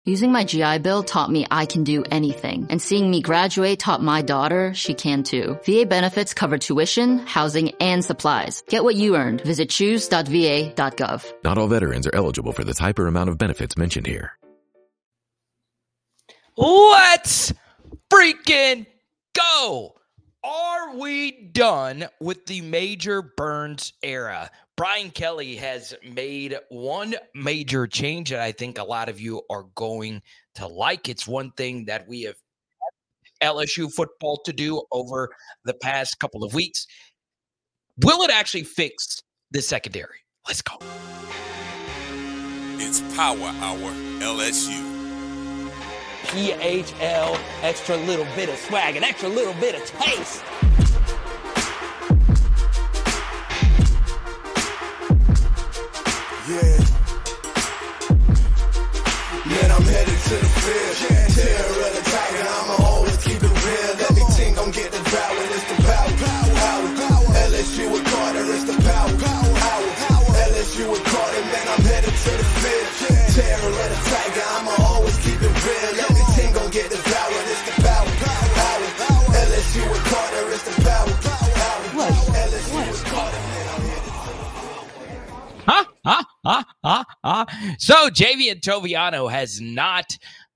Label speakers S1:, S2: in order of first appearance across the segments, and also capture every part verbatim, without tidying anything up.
S1: Using my G I Bill taught me I can do anything. And seeing me graduate taught my daughter she can too. V A benefits cover tuition, housing, and supplies. Get what you earned. Visit choose dot v a dot gov.
S2: Not all veterans are eligible for the type or amount of benefits mentioned here.
S3: Let's freaking go! Are we done with the Major Burns era? Brian Kelly has made one major change that I think a lot of you are going to like. It's one thing that we have L S U football to do over the past couple of weeks. Will it actually fix the secondary? Let's go.
S4: It's Power Hour L S U.
S3: P H L, extra little bit of swag, an extra little bit of taste.
S5: Yeah. Man, I'm headed to the field. Yeah. Terror of the tiger, I'ma always keep it real. Everything gon' get devoured, it's the power. Power, power. L S U with Carter, it's the power. Power, power. L S U with Carter, man, I'm headed to the field. Yeah. Terror of the tiger, I'ma always keep it real. Everything gon' get devoured, it's the power. Power, power. L S U with Carter, it's the power. Power, L S U with Carter, man, I'm headed to the field.
S3: Huh? Huh? Huh? Huh? Huh? So Javian Toviano has not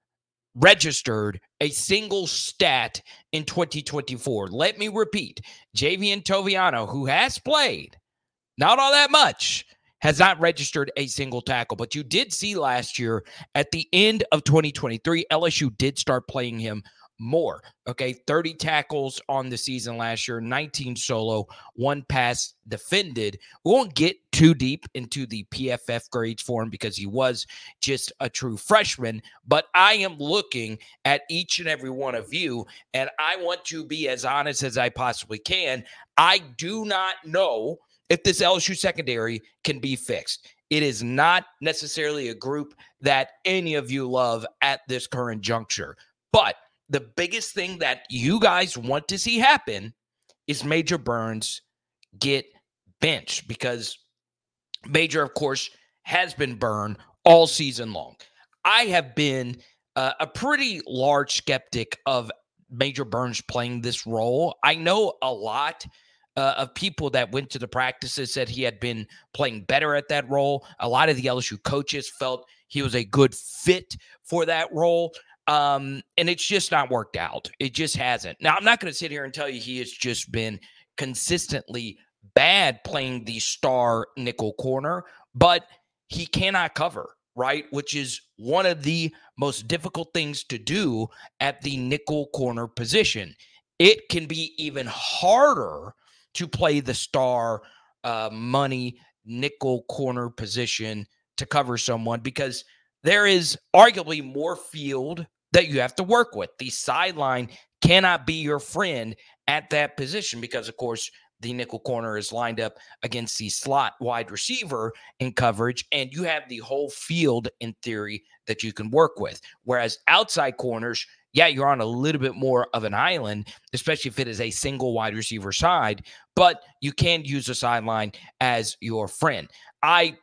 S3: registered a single stat in twenty twenty-four. Let me repeat. Javian Toviano, who has played, not all that much, has not registered a single tackle. But you did see last year at the end of twenty twenty-three, L S U did start playing him more. Okay, thirty tackles on the season last year, nineteen solo, one pass defended. We won't get too deep into the P F F grades for him because he was just a true freshman, but I am looking at each and every one of you, and I want to be as honest as I possibly can. I do not know if this L S U secondary can be fixed. It is not necessarily a group that any of you love at this current juncture, but the biggest thing that you guys want to see happen is Major Burns get benched, because Major, of course, has been burned all season long. I have been uh, a pretty large skeptic of Major Burns playing this role. I know a lot uh, of people that went to the practices said he had been playing better at that role. A lot of the L S U coaches felt he was a good fit for that role. Um, and it's just not worked out. It just hasn't. Now, I'm not going to sit here and tell you he has just been consistently bad playing the star nickel corner, but he cannot cover, right? Which is one of the most difficult things to do at the nickel corner position. It can be even harder to play the star uh, money nickel corner position to cover someone, because there is arguably more field that you have to work with. The sideline cannot be your friend at that position because, of course, the nickel corner is lined up against the slot wide receiver in coverage, and you have the whole field in theory that you can work with. Whereas outside corners, yeah, you're on a little bit more of an island, especially if it is a single wide receiver side, but you can use the sideline as your friend. I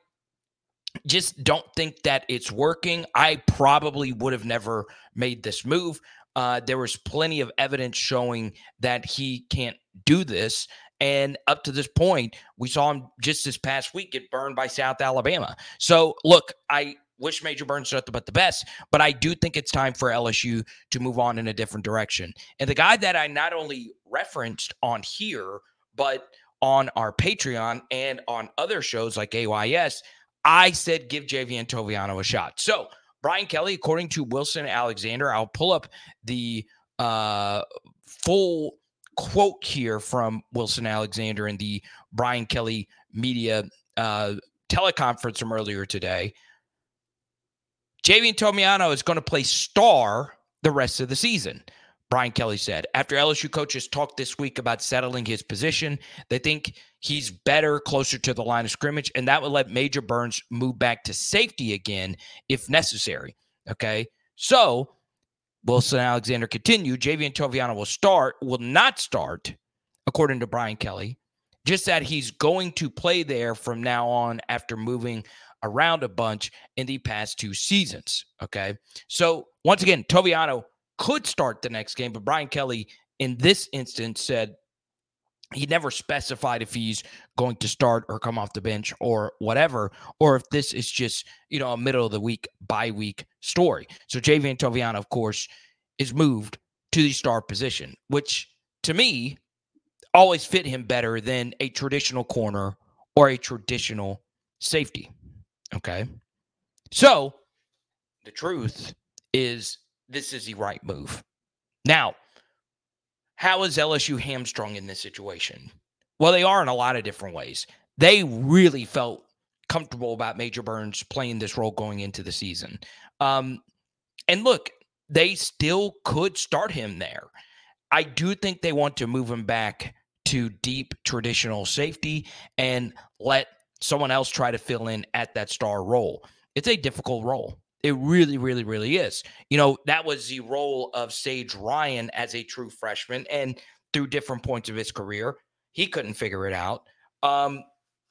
S3: just don't think that it's working. I probably would have never made this move. Uh, there was plenty of evidence showing that he can't do this. And up to this point, we saw him just this past week get burned by South Alabama. So, look, I wish Major Burns nothing but the best, but I do think it's time for L S U to move on in a different direction. And the guy that I not only referenced on here, but on our Patreon and on other shows like A Y S, I said give Javian Toviano a shot. So, Brian Kelly, according to Wilson Alexander, I'll pull up the uh, full quote here from Wilson Alexander in the Brian Kelly media uh, teleconference from earlier today. Javian Toviano is going to play star the rest of the season, Brian Kelly said. After L S U coaches talked this week about settling his position, they think he's better closer to the line of scrimmage, and that would let Major Burns move back to safety again if necessary. Okay, so Wilson Alexander continued, Javian Toviano will start, will not start, according to Brian Kelly, just that he's going to play there from now on after moving around a bunch in the past two seasons. Okay. So once again, Toviano could start the next game, but Brian Kelly in this instance said he never specified if he's going to start or come off the bench or whatever, or if this is just, you know, a middle of the week, bye week story. So Javian Toviano, of course, is moved to the star position, which to me always fit him better than a traditional corner or a traditional safety. Okay. So the truth is this is the right move. Now, how is L S U hamstrung in this situation? Well, they are in a lot of different ways. They really felt comfortable about Major Burns playing this role going into the season. Um, and look, they still could start him there. I do think they want to move him back to deep traditional safety and let someone else try to fill in at that star role. It's a difficult role. It really, really, really is. You know, that was the role of Sage Ryan as a true freshman, and through different points of his career, he couldn't figure it out. Um,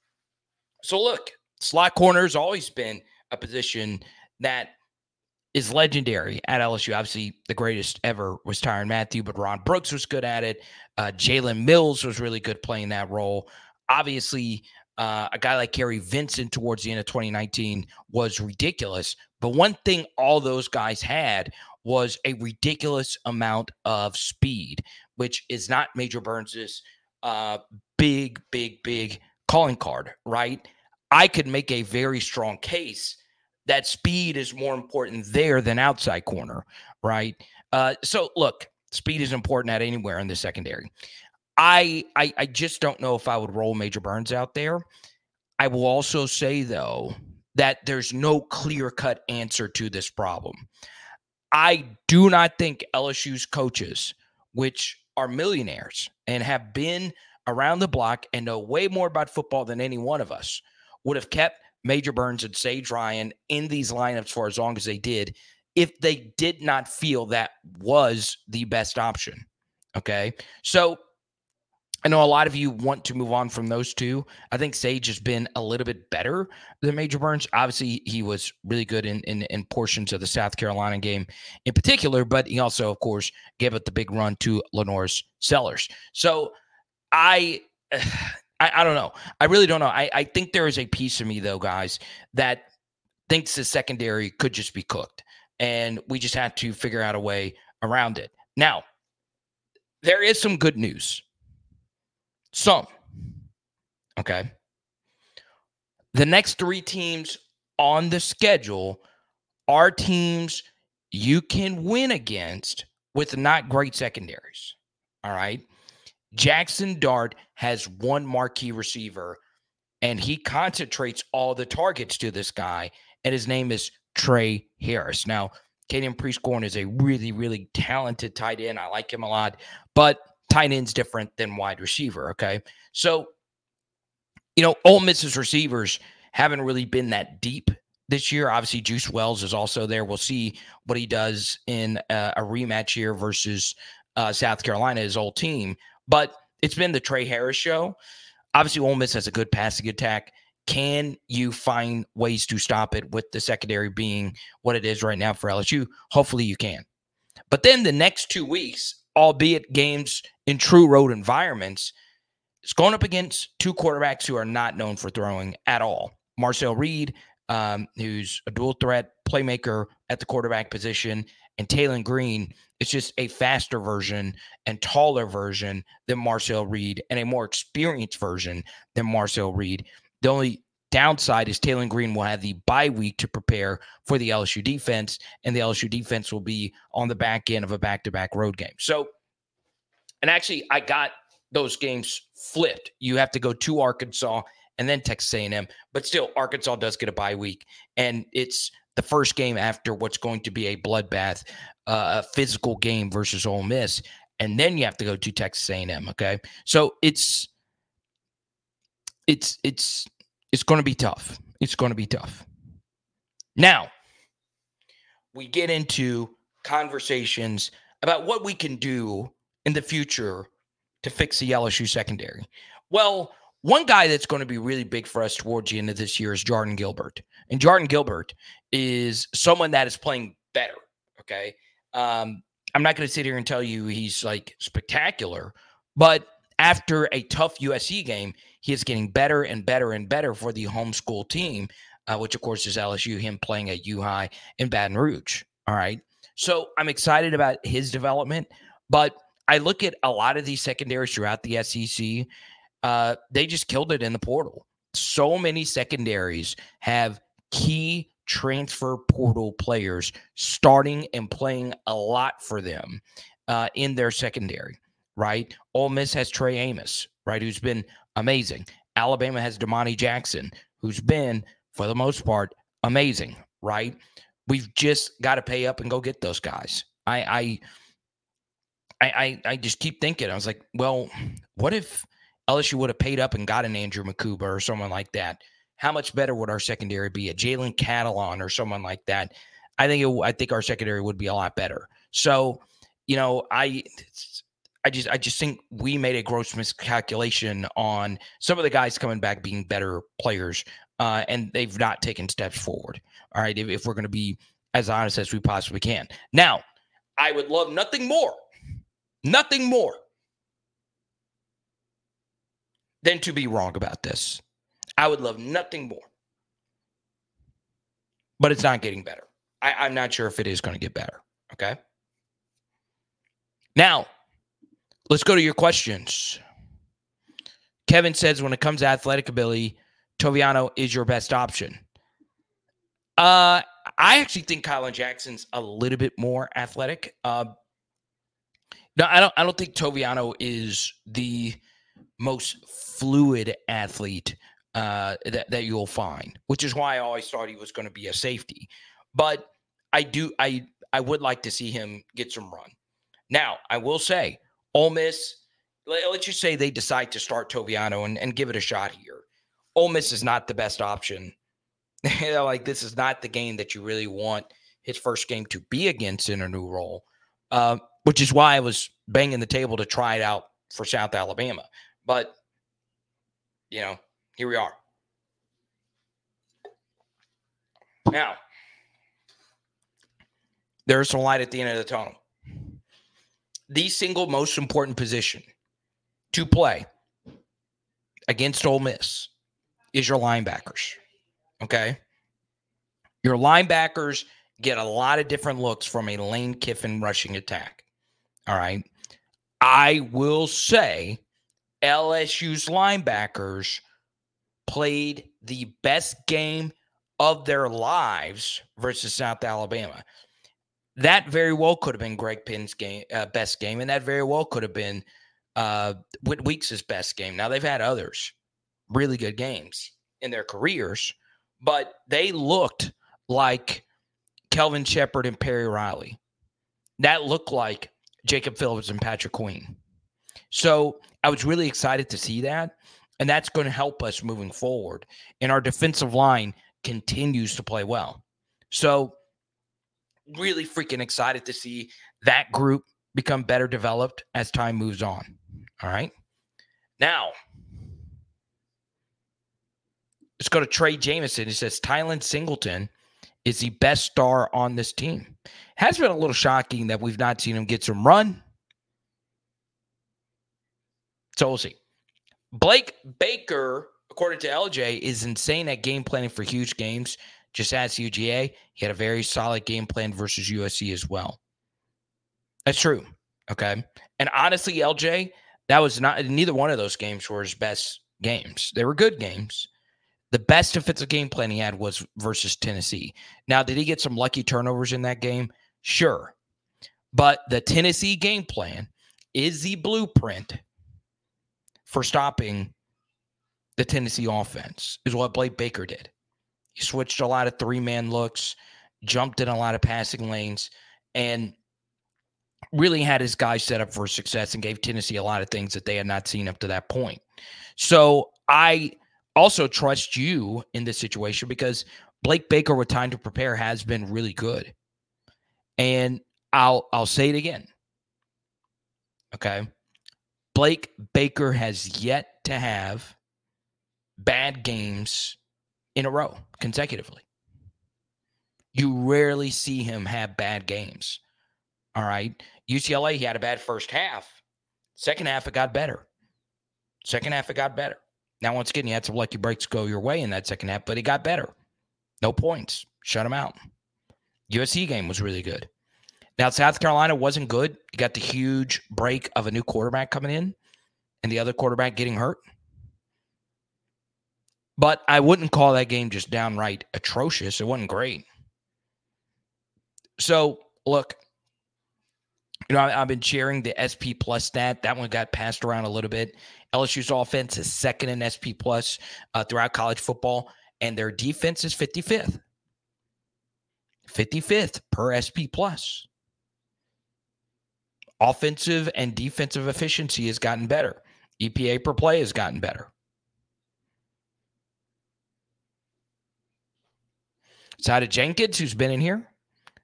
S3: so look, slot corner has always been a position that is legendary at L S U. Obviously, the greatest ever was Tyrann Mathieu, but Ron Brooks was good at it. Uh, Jalen Mills was really good playing that role. Obviously, uh, a guy like Gary Vincent towards the end of twenty nineteen was ridiculous. But one thing all those guys had was a ridiculous amount of speed, which is not Major Burns's uh, big, big, big calling card, right? I could make a very strong case that speed is more important there than outside corner, right? Uh, so, look, speed is important at anywhere in the secondary. I, I I just don't know if I would roll Major Burns out there. I will also say, though, that there's no clear-cut answer to this problem. I do not think L S U's coaches, which are millionaires and have been around the block and know way more about football than any one of us, would have kept Major Burns and Sage Ryan in these lineups for as long as they did if they did not feel that was the best option. Okay? So I know a lot of you want to move on from those two. I think Sage has been a little bit better than Major Burns. Obviously, he was really good in, in, in portions of the South Carolina game in particular, but he also, of course, gave it the big run to LaNorris Sellers. So I, I, I don't know. I really don't know. I, I think there is a piece of me, though, guys, that thinks the secondary could just be cooked, and we just have to figure out a way around it. Now, there is some good news. Some. Okay. The next three teams on the schedule are teams you can win against with not great secondaries. All right. Jackson Dart has one marquee receiver, and he concentrates all the targets to this guy, and his name is Trey Harris. Now, Caden Prieskorn is a really, really talented tight end. I like him a lot, but tight end's different than wide receiver, okay? So, you know, Ole Miss's receivers haven't really been that deep this year. Obviously, Juice Wells is also there. We'll see what he does in uh, a rematch here versus uh, South Carolina, his old team. But it's been the Trey Harris show. Obviously, Ole Miss has a good passing attack. Can you find ways to stop it with the secondary being what it is right now for L S U? Hopefully you can. But then the next two weeks, albeit games in true road environments, it's going up against two quarterbacks who are not known for throwing at all. Marcel Reed, um, who's a dual threat playmaker at the quarterback position, and Taylon Green is just a faster version and taller version than Marcel Reed and a more experienced version than Marcel Reed. The only downside is Taylon Green will have the bye week to prepare for the L S U defense, and the L S U defense will be on the back end of a back-to-back road game. So, and actually, I got those games flipped. You have to go to Arkansas and then Texas A and M, but still, Arkansas does get a bye week, and it's the first game after what's going to be a bloodbath, uh, a physical game versus Ole Miss, and then you have to go to Texas A and M. Okay, so it's it's it's it's going to be tough. It's going to be tough. Now, we get into conversations about what we can do in the future to fix the L S U secondary. Well, one guy that's going to be really big for us towards the end of this year is Jordan Gilbert. And Jordan Gilbert is someone that is playing better, okay? Um, I'm not going to sit here and tell you he's, like, spectacular, but after a tough U S C game, he is getting better and better and better for the homeschool team, uh, which, of course, is L S U, him playing at U-High in Baton Rouge, all right? So I'm excited about his development, but I look at a lot of these secondaries throughout the S E C. Uh, they just killed it in the portal. So many secondaries have key transfer portal players starting and playing a lot for them uh, in their secondary, right? Ole Miss has Trey Amos, right, who's been amazing. Alabama has Damani Jackson, who's been, for the most part, amazing, right? We've just got to pay up and go get those guys. I, I, I, I, I just keep thinking. I was like, well, what if L S U would have paid up and got an Andrew Makuba or someone like that? How much better would our secondary be? A Jalen Catalon or someone like that? I think it, I think our secondary would be a lot better. So, you know, I, I just, I just think we made a gross miscalculation on some of the guys coming back being better players, uh, and they've not taken steps forward. All right, if, if we're going to be as honest as we possibly can. Now, I would love nothing more, nothing more than to be wrong about this. I would love nothing more. But it's not getting better. I, I'm not sure if it is going to get better. Okay? Now, let's go to your questions. Kevin says, when it comes to athletic ability, Toviano is your best option. Uh, I actually think Kylan Jackson's a little bit more athletic. Uh, no, I don't. I don't think Toviano is the most fluid athlete uh, that that you'll find, which is why I always thought he was going to be a safety. But I do. I I would like to see him get some run. Now, I will say, Ole Miss. Let, let's just say they decide to start Toviano and, and give it a shot here. Ole Miss is not the best option. You know, like, this is not the game that you really want his first game to be against in a new role, uh, which is why I was banging the table to try it out for South Alabama. But, you know, here we are. Now, there's some light at the end of the tunnel. The single most important position to play against Ole Miss is your linebackers. Okay? Your linebackers get a lot of different looks from a Lane Kiffin rushing attack. All right? I will say L S U's linebackers played the best game of their lives versus South Alabama. That very well could have been Greg Pinn's game, uh, best game, and that very well could have been uh, Whit Weeks' best game. Now, they've had others, really good games in their careers, but they looked like Kelvin Shepard and Perry Riley. That looked like Jacob Phillips and Patrick Queen. So I was really excited to see that, and that's going to help us moving forward. And our defensive line continues to play well. So really freaking excited to see that group become better developed as time moves on. All right. Now, let's go to Trey Jameson. He says, Tylen Singleton is the best star on this team. It has been a little shocking that we've not seen him get some run. So we'll see. Blake Baker, according to L J, is insane at game planning for huge games. Just as U G A, he had a very solid game plan versus U S C as well. That's true. Okay. And honestly, L J, that was not, neither one of those games were his best games. They were good games. The best defensive game plan he had was versus Tennessee. Now, did he get some lucky turnovers in that game? Sure. But the Tennessee game plan is the blueprint for stopping the Tennessee offense, is what Blake Baker did. He switched a lot of three-man looks, jumped in a lot of passing lanes, and really had his guys set up for success and gave Tennessee a lot of things that they had not seen up to that point. So I also trust you in this situation because Blake Baker with time to prepare has been really good. And I'll I'll say it again. Okay. Blake Baker has yet to have bad games in a row consecutively. You rarely see him have bad games. All right. U C L A, he had a bad first half. Second half, it got better. Second half, it got better. Now, once again, you had some lucky breaks go your way in that second half, but it got better. No points. Shut him out. U S C game was really good. Now, South Carolina wasn't good. You got the huge break of a new quarterback coming in and the other quarterback getting hurt. But I wouldn't call that game just downright atrocious. It wasn't great. So, look, you know, I've been sharing the S P Plus stat. That one got passed around a little bit. L S U's offense is second in S P Plus uh, throughout college football, and their defense is fifty-fifth. fifty-fifth per S P Plus. Offensive and defensive efficiency has gotten better. E P A per play has gotten better. Side of Jenkins, who's been in here.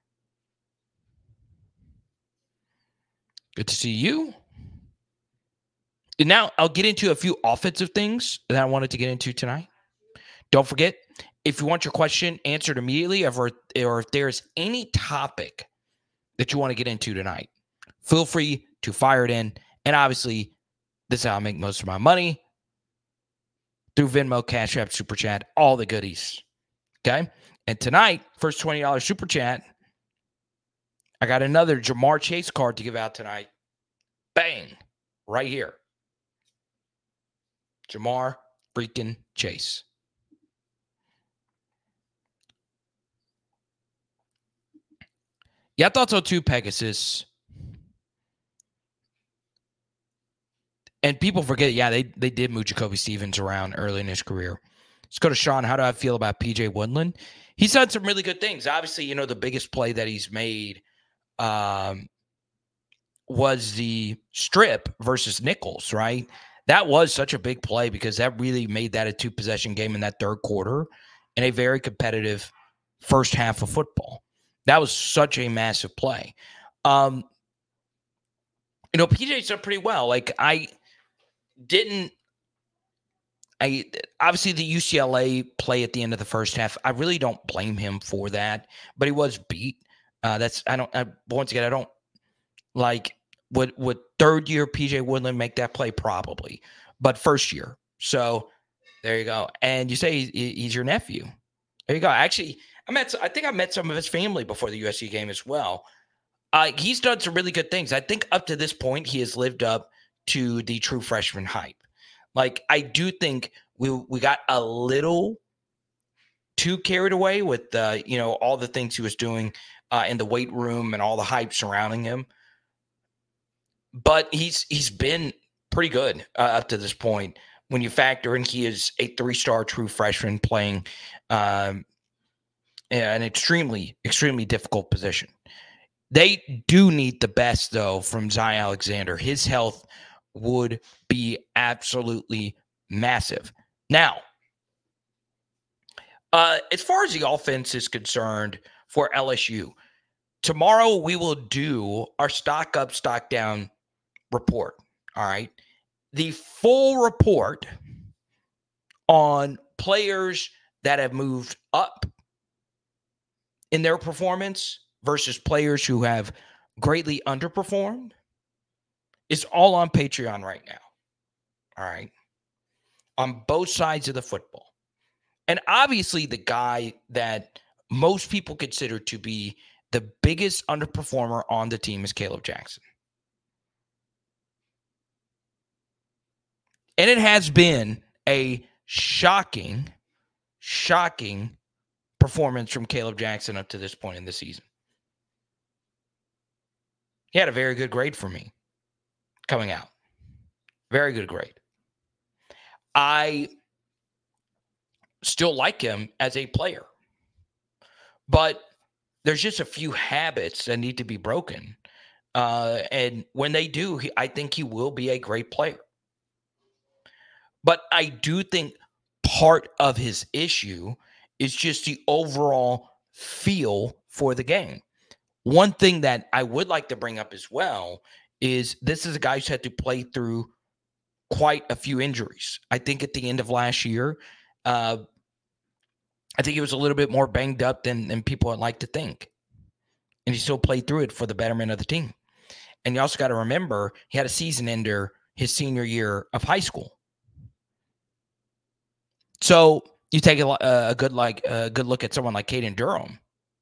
S3: Good to see you. And now I'll get into a few offensive things that I wanted to get into tonight. Don't forget, if you want your question answered immediately, or, or if there's any topic that you want to get into tonight, feel free to fire it in. And obviously, this is how I make most of my money. Through Venmo, Cash App, Super Chat, all the goodies. Okay? And tonight, first twenty dollars Super Chat, I got another Ja'Marr Chase card to give out tonight. Bang. Right here. Ja'Marr freaking Chase. Yeah, I thought so too, Pegasus. And people forget, yeah, they, they did move Jacoby Stevens around early in his career. Let's go to Sean. How do I feel about P J Woodland? He's done some really good things. Obviously, you know, the biggest play that he's made um, was the strip versus Nichols, right? That was such a big play because that really made that a two-possession game in that third quarter and a very competitive first half of football. That was such a massive play. Um, you know, P J's done pretty well. Like, I didn't I obviously the U C L A play at the end of the first half, I really don't blame him for that, but he was beat. Uh, that's I don't I, once again I don't like would would third year P J Woodland make that play? Probably, but first year. So there you go. And you say he, he's your nephew. There you go. Actually, I met I think I met some of his family before the U S C game as well. Uh, he's done some really good things. I think up to this point he has lived up to the true freshman hype. Like, I do think we we got a little too carried away with, uh, you know, all the things he was doing uh, in the weight room and all the hype surrounding him. But he's he's been pretty good uh, up to this point. When you factor in he is a three-star true freshman playing um, an extremely, extremely difficult position. They do need the best, though, from Zy Alexander. His health would be absolutely massive. Now, uh, as far as the offense is concerned for L S U, tomorrow we will do our stock up, stock down report. All right. The full report on players that have moved up in their performance versus players who have greatly underperformed is all on Patreon right now. All right. On both sides of the football. And obviously the guy that most people consider to be the biggest underperformer on the team is Caleb Jackson. And it has been a shocking, shocking performance from Caleb Jackson up to this point in the season. He had a very good grade for me coming out. Very good grade. I still like him as a player. But there's just a few habits that need to be broken. Uh, and when they do, he, I think he will be a great player. But I do think part of his issue is just the overall feel for the game. One thing that I would like to bring up as well is this is a guy who's had to play through quite a few injuries. I think at the end of last year, uh, I think he was a little bit more banged up than, than people would like to think. And he still played through it for the betterment of the team. And you also got to remember, he had a season ender his senior year of high school. So you take a, a good like a good look at someone like Caden Durham.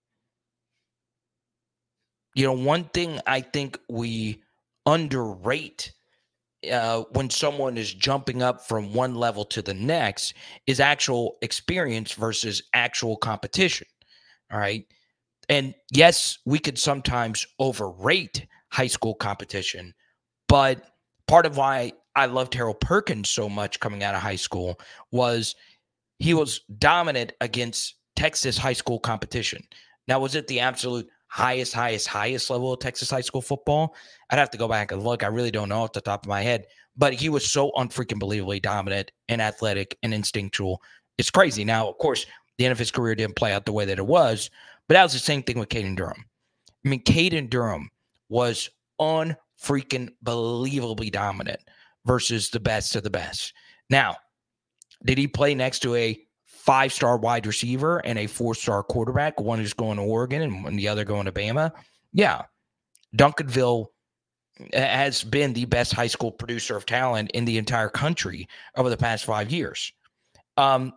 S3: You know, one thing I think we underrate uh, when someone is jumping up from one level to the next is actual experience versus actual competition. All right. And yes, we could sometimes overrate high school competition, but part of why I loved Harold Perkins so much coming out of high school was he was dominant against Texas high school competition. Now, was it the absolute highest, highest, highest level of Texas high school football? I'd have to go back and look. I really don't know off the top of my head, but he was so unfreaking believably dominant and athletic and instinctual. It's crazy. Now, of course, the end of his career didn't play out the way that it was, but that was the same thing with Caden Durham. I mean, Caden Durham was unfreaking believably dominant versus the best of the best. Now, did he play next to a five-star wide receiver and a four-star quarterback, one who's going to Oregon and the other going to Bama? Yeah. Duncanville has been the best high school producer of talent in the entire country over the past five years. Um,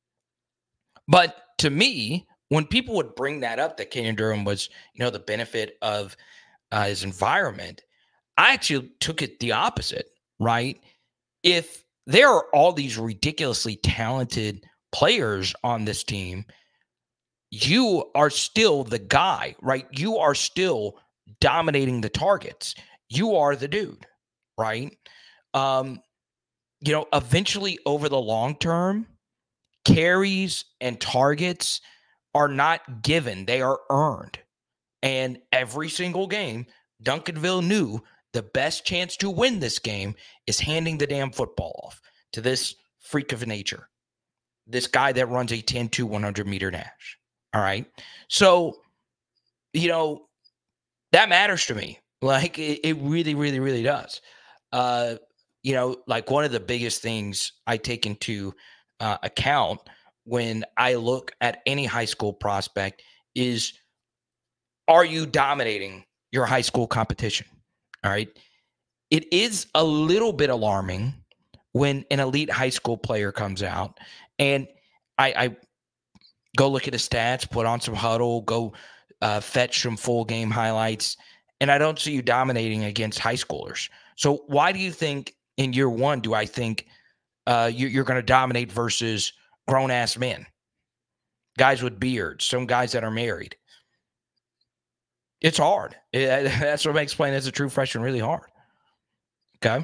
S3: but to me, when people would bring that up, that Caden Durham was, you know, the benefit of uh, his environment, I actually took it the opposite, right? If there are all these ridiculously talented players on this team, you are still the guy, right? You are still dominating the targets. You are the dude, right? Um, you know, eventually over the long term, carries and targets are not given. They are earned. And every single game, Duncanville knew the best chance to win this game is handing the damn football off to this freak of nature, this guy that runs a ten two one hundred meter dash. All right. So, you know, that matters to me. Like, it, it really, really, really does. Uh, you know, like one of the biggest things I take into uh, account when I look at any high school prospect is, are you dominating your high school competition? All right. It is a little bit alarming when an elite high school player comes out and I, I go look at his stats, put on some huddle, go uh, fetch some full game highlights, and I don't see you dominating against high schoolers. So why do you think in year one do I think uh, you, you're going to dominate versus grown-ass men, guys with beards, some guys that are married? It's hard. It, that's what makes playing as a true freshman really hard. Okay?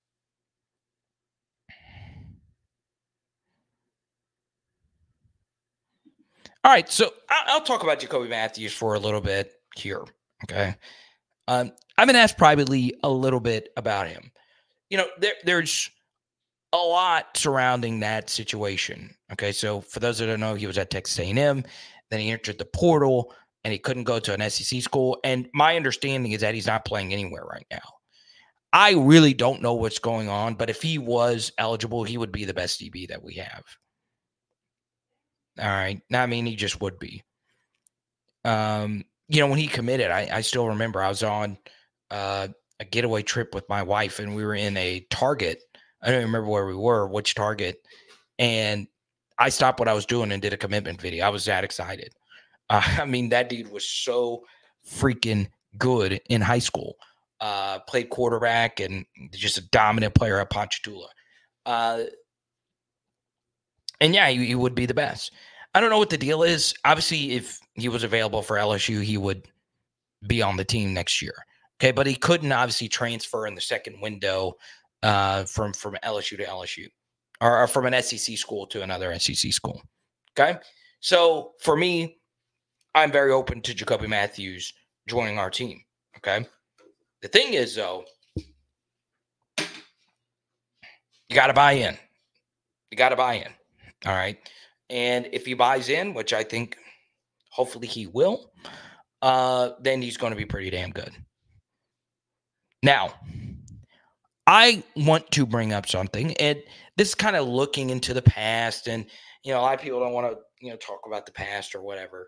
S3: All right, so I'll talk about Jacoby Matthews for a little bit here, okay? Um, I've been asked privately a little bit about him. You know, there, there's a lot surrounding that situation, okay? So for those that don't know, he was at Texas A and M, then he entered the portal, and he couldn't go to an S E C school, and my understanding is that he's not playing anywhere right now. I really don't know what's going on, but if he was eligible, he would be the best D B that we have. All right. I mean, he just would be. Um, you know, when he committed, I, I still remember I was on uh, a getaway trip with my wife, and we were in a Target. I don't remember where we were, which Target. And I stopped what I was doing and did a commitment video. I was that excited. Uh, I mean, that dude was so freaking good in high school. Uh, played quarterback and just a dominant player at Ponchatoula. Uh, And yeah, he, he would be the best. I don't know what the deal is. Obviously, if he was available for L S U, he would be on the team next year. Okay, but he couldn't obviously transfer in the second window uh, from, from L S U to L S U or, or from an S E C school to another S E C school. Okay, so for me, I'm very open to Jacoby Matthews joining our team. Okay, the thing is, though, you got to buy in. You got to buy in. All right. And if he buys in, which I think hopefully he will, uh, then he's going to be pretty damn good. Now, I want to bring up something, and this is kind of looking into the past, and, you know, a lot of people don't want to, you know, talk about the past or whatever.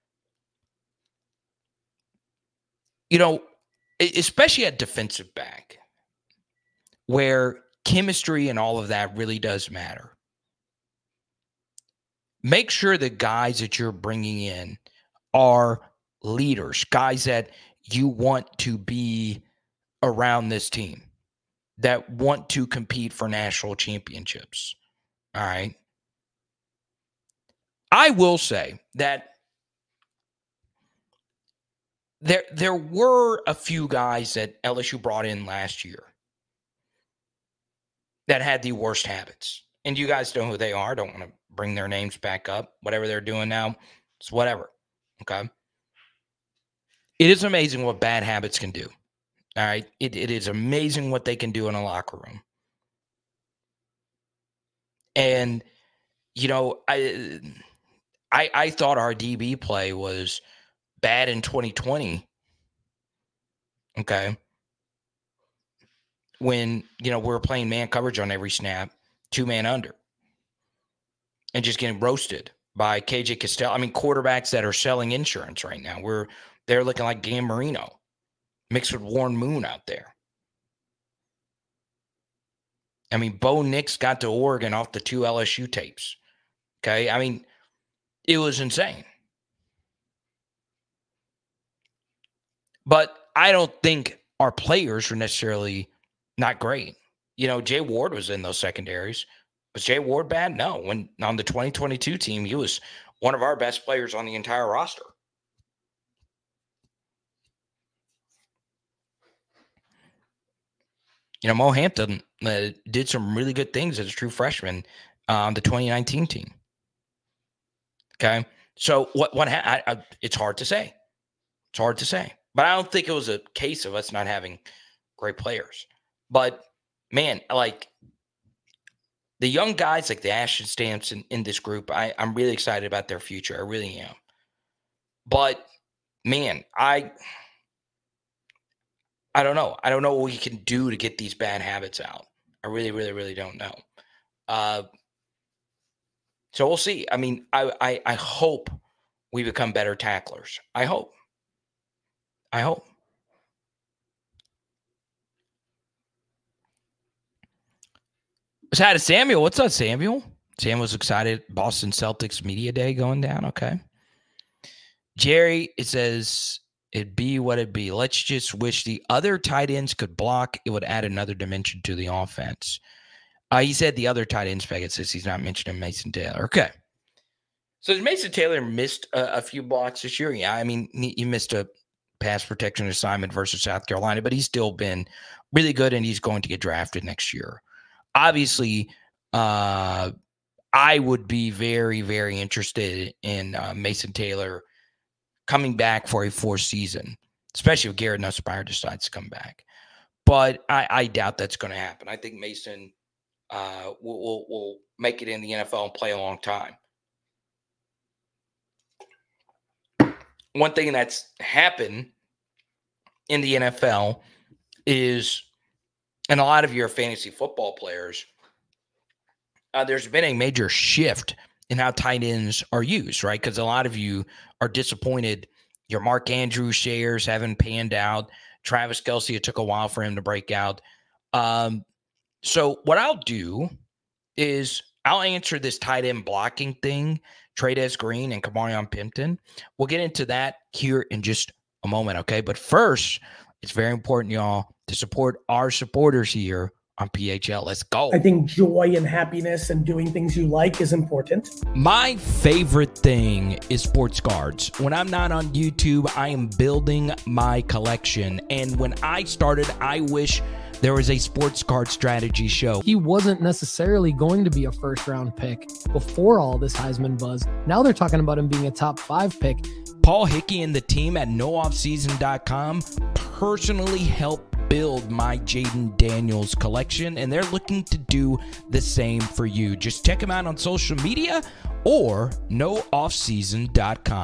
S3: You know, especially at defensive back, where chemistry and all of that really does matter. Make sure the guys that you're bringing in are leaders, guys that you want to be around this team, that want to compete for national championships. All right. I will say that there, there were a few guys that L S U brought in last year that had the worst habits. And you guys know who they are. Don't want to bring their names back up. Whatever they're doing now, it's whatever. Okay. It is amazing what bad habits can do. All right. It, it is amazing what they can do in a locker room. And, you know, I, I, I thought our D B play was bad in twenty twenty. Okay. When, you know, we were playing man coverage on every snap, two man under, and just getting roasted by K J Costello. I mean, quarterbacks that are selling insurance right now. We're, they're looking like Dan Marino mixed with Warren Moon out there. I mean, Bo Nix got to Oregon off the two L S U tapes. Okay. I mean, it was insane. But I don't think our players were necessarily not great. You know, Jay Ward was in those secondaries. Was Jay Ward bad? No. When on the twenty twenty-two team, he was one of our best players on the entire roster. You know, Mo Hampton uh, did some really good things as a true freshman on the twenty nineteen team. Okay, so what? What? Ha- I, I, it's hard to say. It's hard to say, but I don't think it was a case of us not having great players. But man, like the young guys, like the Ashton Stamps in, in this group, I, I'm really excited about their future. I really am. But man, I. I don't know. I don't know what we can do to get these bad habits out. I really, really, really don't know. Uh, so we'll see. I mean, I, I, I hope we become better tacklers. I hope. I hope. Let's hi to Samuel. What's up, Samuel? Samuel's excited. Boston Celtics Media Day going down. Okay. Jerry, it says... It'd be what it'd be. Let's just wish the other tight ends could block. It would add another dimension to the offense. Uh, he said the other tight ends, Peggett says he's not mentioning Mason Taylor. Okay. So Mason Taylor missed a, a few blocks this year? Yeah, I mean, he, he missed a pass protection assignment versus South Carolina, but he's still been really good, and he's going to get drafted next year. Obviously, uh, I would be very, very interested in uh, Mason Taylor coming back for a fourth season, especially if Garrett Nussmeier decides to come back. But I, I doubt that's going to happen. I think Mason uh, will, will, will make it in the N F L and play a long time. One thing that's happened in the N F L is, and a lot of your fantasy football players, uh, there's been a major shift in how tight ends are used, right? Because a lot of you are disappointed. Your Mark Andrews shares haven't panned out. Travis Kelce, it took a while for him to break out. Um, so what I'll do is I'll answer this tight end blocking thing, Trey'Dez Green and Kamarion Pimpton. We'll get into that here in just a moment, okay? But first, it's very important, y'all, to support our supporters here on P H L. Let's go.
S6: I think joy and happiness and doing things you like is important.
S3: My favorite thing is sports cards. When I'm not on YouTube, I am building my collection. And when I started, I wish there was a sports card strategy show.
S7: He wasn't necessarily going to be a first round pick before all this Heisman buzz. Now they're talking about him being a top five pick.
S3: Paul Hickey and the team at no off season dot com personally helped build my Jaden Daniels collection, and they're looking to do the same for you. Just check them out on social media or no off season dot com.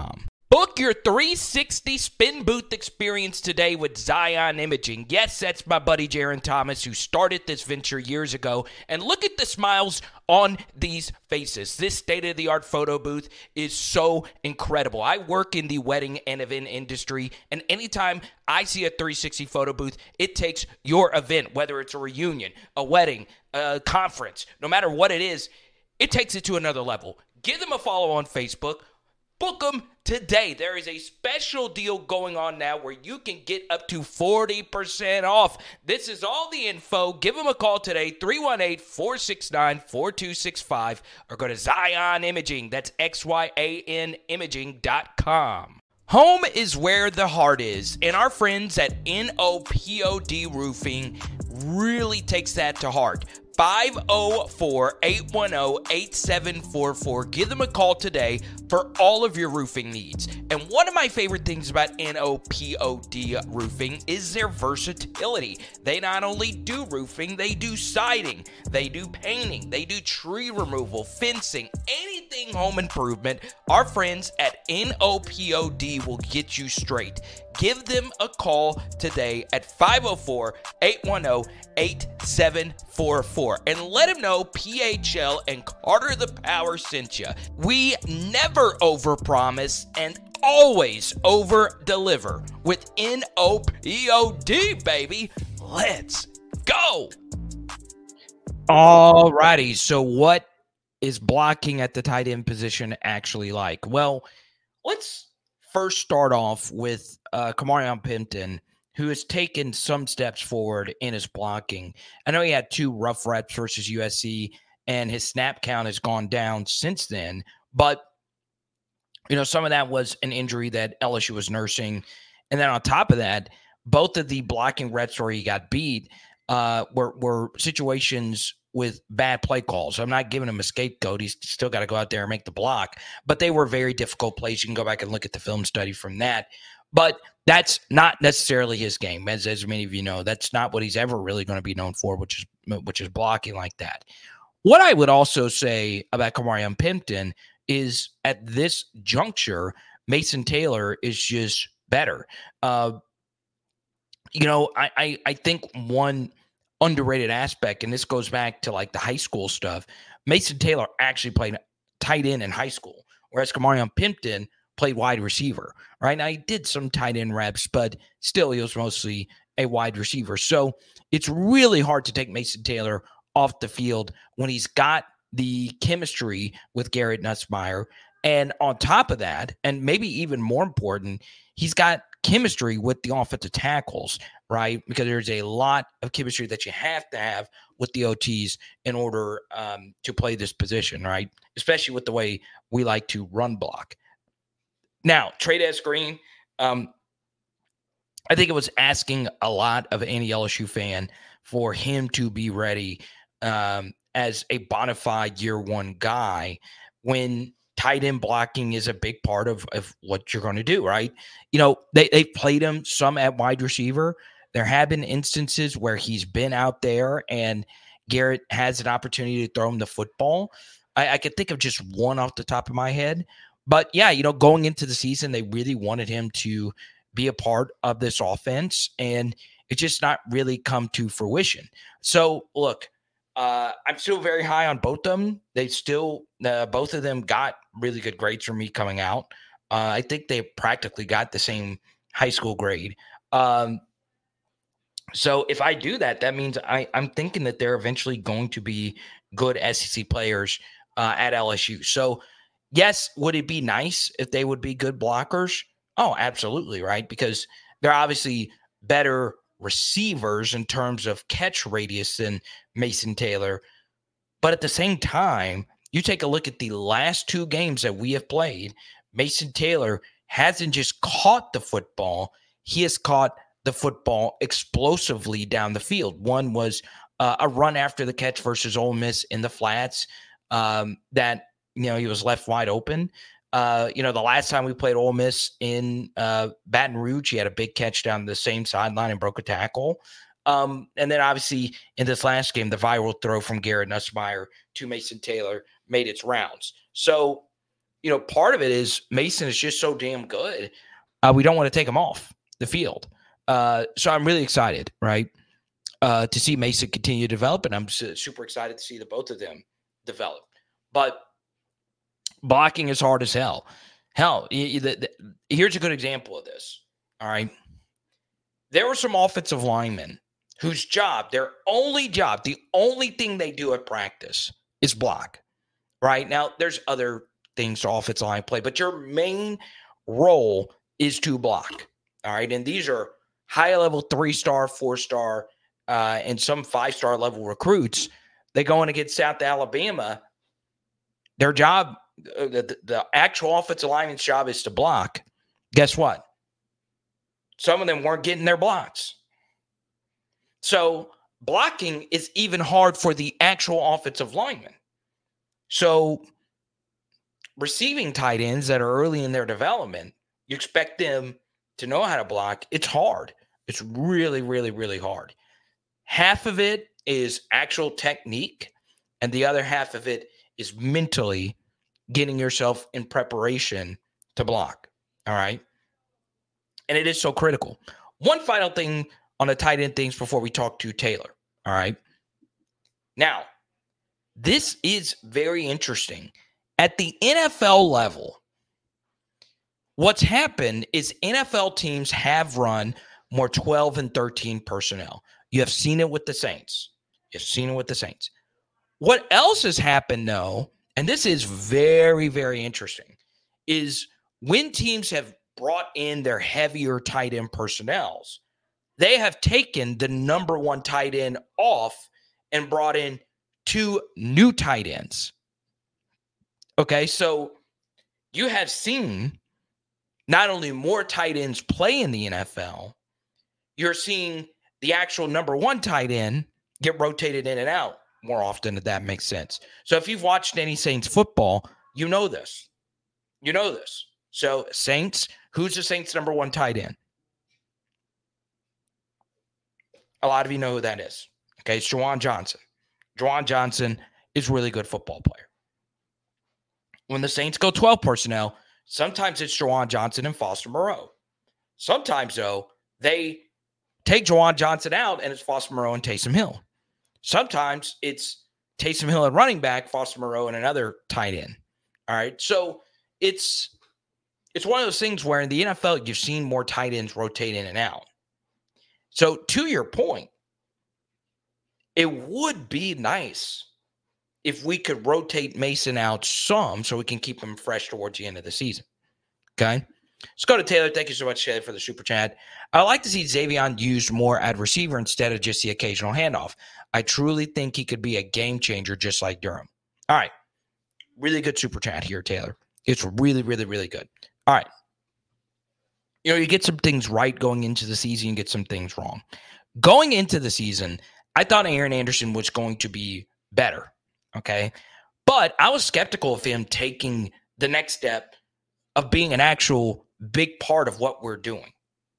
S3: Book your three sixty spin booth experience today with Zion Imaging. Yes, that's my buddy Jaron Thomas who started this venture years ago. And look at the smiles on these faces. This state-of-the-art photo booth is so incredible. I work in the wedding and event industry, and anytime I see a three sixty photo booth, it takes your event, whether it's a reunion, a wedding, a conference, no matter what it is, it takes it to another level. Give them a follow on Facebook. Book them today. There is a special deal going on now where you can get up to forty percent off. This is all the info. Give them a call today, three one eight, four six nine, four two six five, or go to Zion Imaging. That's X Y A N imaging dot com. Home is where the heart is, and our friends at N O P O D Roofing really takes that to heart. five oh four, eight one oh, eight seven four four. Give them a call today for all of your roofing needs. And one of my favorite things about N O P O D Roofing is their versatility. They not only do roofing, they do siding, they do painting, they do tree removal, fencing, anything home improvement. Our friends at N O P O D will get you straight. Give them a call today at five oh four, eight one oh, eight seven four four and let them know P H L and Carter the Power sent you. We never overpromise and always over-deliver with N O P O D, baby. Let's go. All righty. So what is blocking at the tight end position actually like? Well, let's first start off with uh, Kamarion Pimpton, who has taken some steps forward in his blocking. I know he had two rough reps versus U S C, and his snap count has gone down since then. But, you know, some of that was an injury that L S U was nursing. And then on top of that, both of the blocking reps where he got beat uh, were, were situations with bad play calls. I'm not giving him a scapegoat. He's still got to go out there and make the block. But they were very difficult plays. You can go back and look at the film study from that. But that's not necessarily his game, as as many of you know. That's not what he's ever really going to be known for, which is which is blocking like that. What I would also say about Kamarion Pimpton is at this juncture, Mason Taylor is just better. Uh, you know, I, I I think one underrated aspect, and this goes back to like the high school stuff, Mason Taylor actually played tight end in high school, whereas Kamarion Pimpton played wide receiver, right? Now, he did some tight end reps, but still he was mostly a wide receiver. So it's really hard to take Mason Taylor off the field when he's got the chemistry with Garrett Nussmeier. And on top of that, and maybe even more important, he's got chemistry with the offensive tackles, right? Because there's a lot of chemistry that you have to have with the O Ts in order um, to play this position, right? Especially with the way we like to run block. Now, Trey'Dez Green, um, I think it was asking a lot of any L S U fan for him to be ready um, as a bona fide year one guy when tight end blocking is a big part of, of what you're going to do, right? You know, they, they've played him some at wide receiver. There have been instances where he's been out there and Garrett has an opportunity to throw him the football. I, I could think of just one off the top of my head. But, yeah, you know, going into the season, they really wanted him to be a part of this offense, and it's just not really come to fruition. So, look, uh, I'm still very high on both of them. They still uh, – both of them got really good grades from me coming out. Uh, I think they practically got the same high school grade. Um, so, if I do that, that means I, I'm thinking that they're eventually going to be good S E C players uh, at L S U. So, yes, would it be nice if they would be good blockers? Oh, absolutely, right? Because they're obviously better receivers in terms of catch radius than Mason Taylor. But at the same time, you take a look at the last two games that we have played, Mason Taylor hasn't just caught the football, he has caught the football explosively down the field. One was uh, a run after the catch versus Ole Miss in the flats um, that you know, he was left wide open. Uh, you know, the last time we played Ole Miss in uh, Baton Rouge, he had a big catch down the same sideline and broke a tackle. Um, and then obviously in this last game, the viral throw from Garrett Nussmeier to Mason Taylor made its rounds. So you know, part of it is Mason is just so damn good. Uh, we don't want to take him off the field. Uh, so I'm really excited, right, uh, to see Mason continue to develop, and I'm super excited to see the both of them develop. But blocking is hard as hell. Hell, the, the, here's a good example of this, all right? There were some offensive linemen whose job, their only job, the only thing they do at practice is block, right? Now, there's other things to offensive line play, but your main role is to block, all right? And these are high-level three-star, four-star, uh, and some five-star level recruits. They go in against South Alabama. Their job, uh, the, the actual offensive lineman's job is to block. Guess what? Some of them weren't getting their blocks. So blocking is even hard for the actual offensive lineman. So receiving tight ends that are early in their development, you expect them to know how to block. It's hard. It's really, really, really hard. Half of it is actual technique, and the other half of it is mentally getting yourself in preparation to block. All right. And it is so critical. One final thing on the tight end things before we talk to Taylor. All right. Now, this is very interesting. At the N F L level, what's happened is N F L teams have run more twelve and thirteen personnel. You have seen it with the Saints. You've seen it with the Saints. What else has happened, though, and this is very, very interesting, is when teams have brought in their heavier tight end personnels, they have taken the number one tight end off and brought in two new tight ends. Okay, so you have seen not only more tight ends play in the N F L, you're seeing the actual number one tight end get rotated in and out more often, if that makes sense. So if you've watched any Saints football, you know this. You know this. So Saints, who's the Saints' number one tight end? A lot of you know who that is. Okay, it's Juwan Johnson. Juwan Johnson is a really good football player. When the Saints go twelve personnel, sometimes it's Juwan Johnson and Foster Moreau. Sometimes, though, they take Juwan Johnson out and it's Foster Moreau and Taysom Hill. Sometimes it's Taysom Hill at running back, Foster Moreau and another tight end. All right, so it's it's one of those things where in the N F L, you've seen more tight ends rotate in and out. So to your point, it would be nice if we could rotate Mason out some so we can keep him fresh towards the end of the season. Okay? Let's go to Taylor. Thank you so much, Taylor, for the super chat. I'd like to see Xavier used more at receiver instead of just the occasional handoff. I truly think he could be a game changer just like Durham. All right. Really good super chat here, Taylor. It's really, really, really good. All right. You know, you get some things right going into the season, you get some things wrong. Going into the season, I thought Aaron Anderson was going to be better, okay? But I was skeptical of him taking the next step of being an actual big part of what we're doing.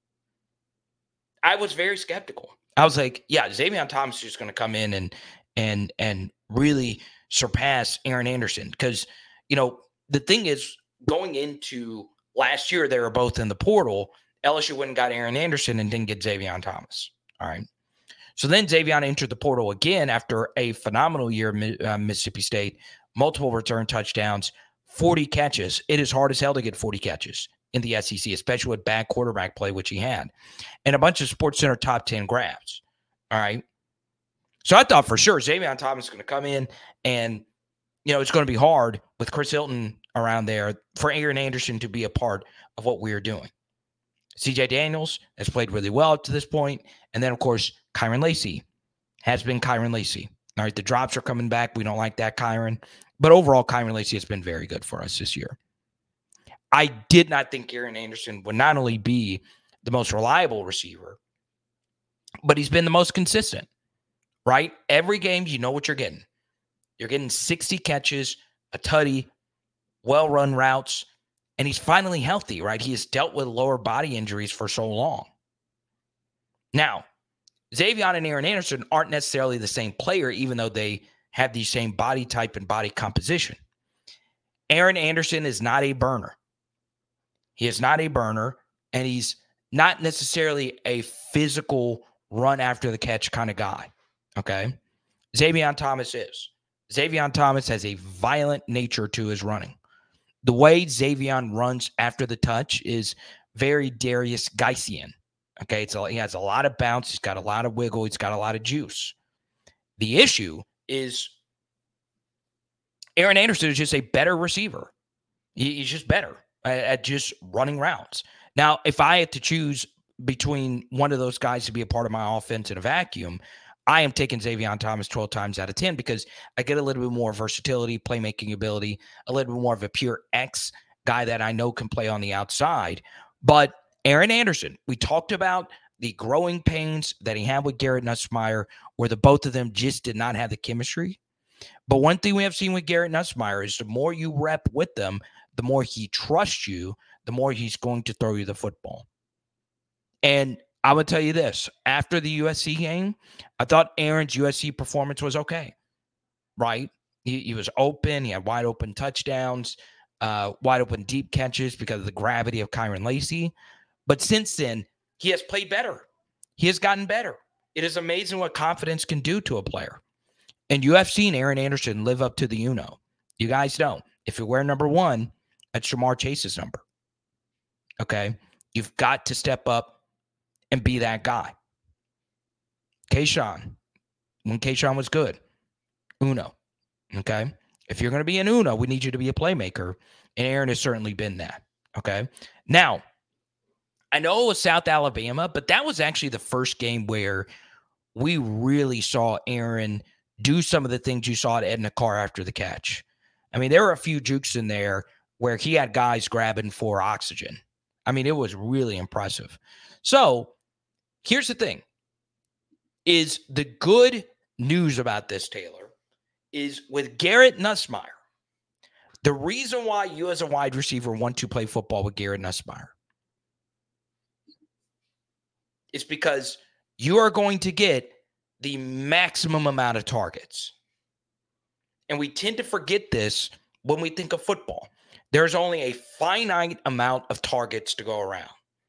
S3: I was very skeptical. I was like, yeah, Xavier Thomas is just going to come in and and and really surpass Aaron Anderson. Because, you know, the thing is, going into last year, they were both in the portal. L S U went and got Aaron Anderson and didn't get Xavier Thomas. All right. So then Xavier entered the portal again after a phenomenal year at uh, Mississippi State, multiple return touchdowns, forty catches. It is hard as hell to get forty catches in the S E C, especially with bad quarterback play, which he had, and a bunch of SportsCenter top ten grabs. All right. So I thought for sure Xavier Thomas is going to come in and, you know, it's going to be hard with Chris Hilton around there for Aaron Anderson to be a part of what we are doing. C J Daniels has played really well up to this point. And then, of course, Kyron Lacy has been Kyron Lacy. All right, the drops are coming back. We don't like that, Kyron. But overall, Kyron Lacy has been very good for us this year. I did not think Aaron Anderson would not only be the most reliable receiver, but he's been the most consistent, right? Every game, you know what you're getting. You're getting sixty catches, a tutty, well-run routes, and he's finally healthy, right? He has dealt with lower body injuries for so long. Now, Xavier and Aaron Anderson aren't necessarily the same player, even though they have the same body type and body composition. Aaron Anderson is not a burner. He is not a burner, and he's not necessarily a physical run after the catch kind of guy. Okay? Xavier Thomas is. Xavier Thomas has a violent nature to his running. The way Xavier runs after the touch is very Darius Geisian. Okay, it's a, he has a lot of bounce. He's got a lot of wiggle. He's got a lot of juice. The issue is Aaron Anderson is just a better receiver. He, he's just better at, at just running routes. Now, if I had to choose between one of those guys to be a part of my offense in a vacuum, I am taking Xavier Thomas twelve times out of ten because I get a little bit more versatility, playmaking ability, a little bit more of a pure X guy that I know can play on the outside. But Aaron Anderson, we talked about the growing pains that he had with Garrett Nussmeier, where the both of them just did not have the chemistry. But one thing we have seen with Garrett Nussmeier is the more you rep with them, the more he trusts you, the more he's going to throw you the football. And I would tell you this, after the U S C game, I thought Aaron's U S C performance was okay, right? He, he was open. He had wide open touchdowns, uh, wide open deep catches because of the gravity of Kyren Lacy. But since then, he has played better. He has gotten better. It is amazing what confidence can do to a player. And you have seen Aaron Anderson live up to the Uno. You guys know, if you wear number one, that's Jamar Chase's number. Okay? You've got to step up and be that guy. Kayshawn, when Kayshawn was good, Uno. Okay? If you're going to be an Uno, we need you to be a playmaker. And Aaron has certainly been that. Okay? Now, I know it was South Alabama, but that was actually the first game where we really saw Aaron do some of the things you saw at Edna Carr after the catch. I mean, there were a few jukes in there where he had guys grabbing for oxygen. I mean, it was really impressive. So, here's the thing. Is the good news about this, Taylor, is with Garrett Nussmeier, the reason why you as a wide receiver want to play football with Garrett Nussmeier is because you are going to get the maximum amount of targets. And we tend to forget this when we think of football. There's only a finite amount of targets to go around.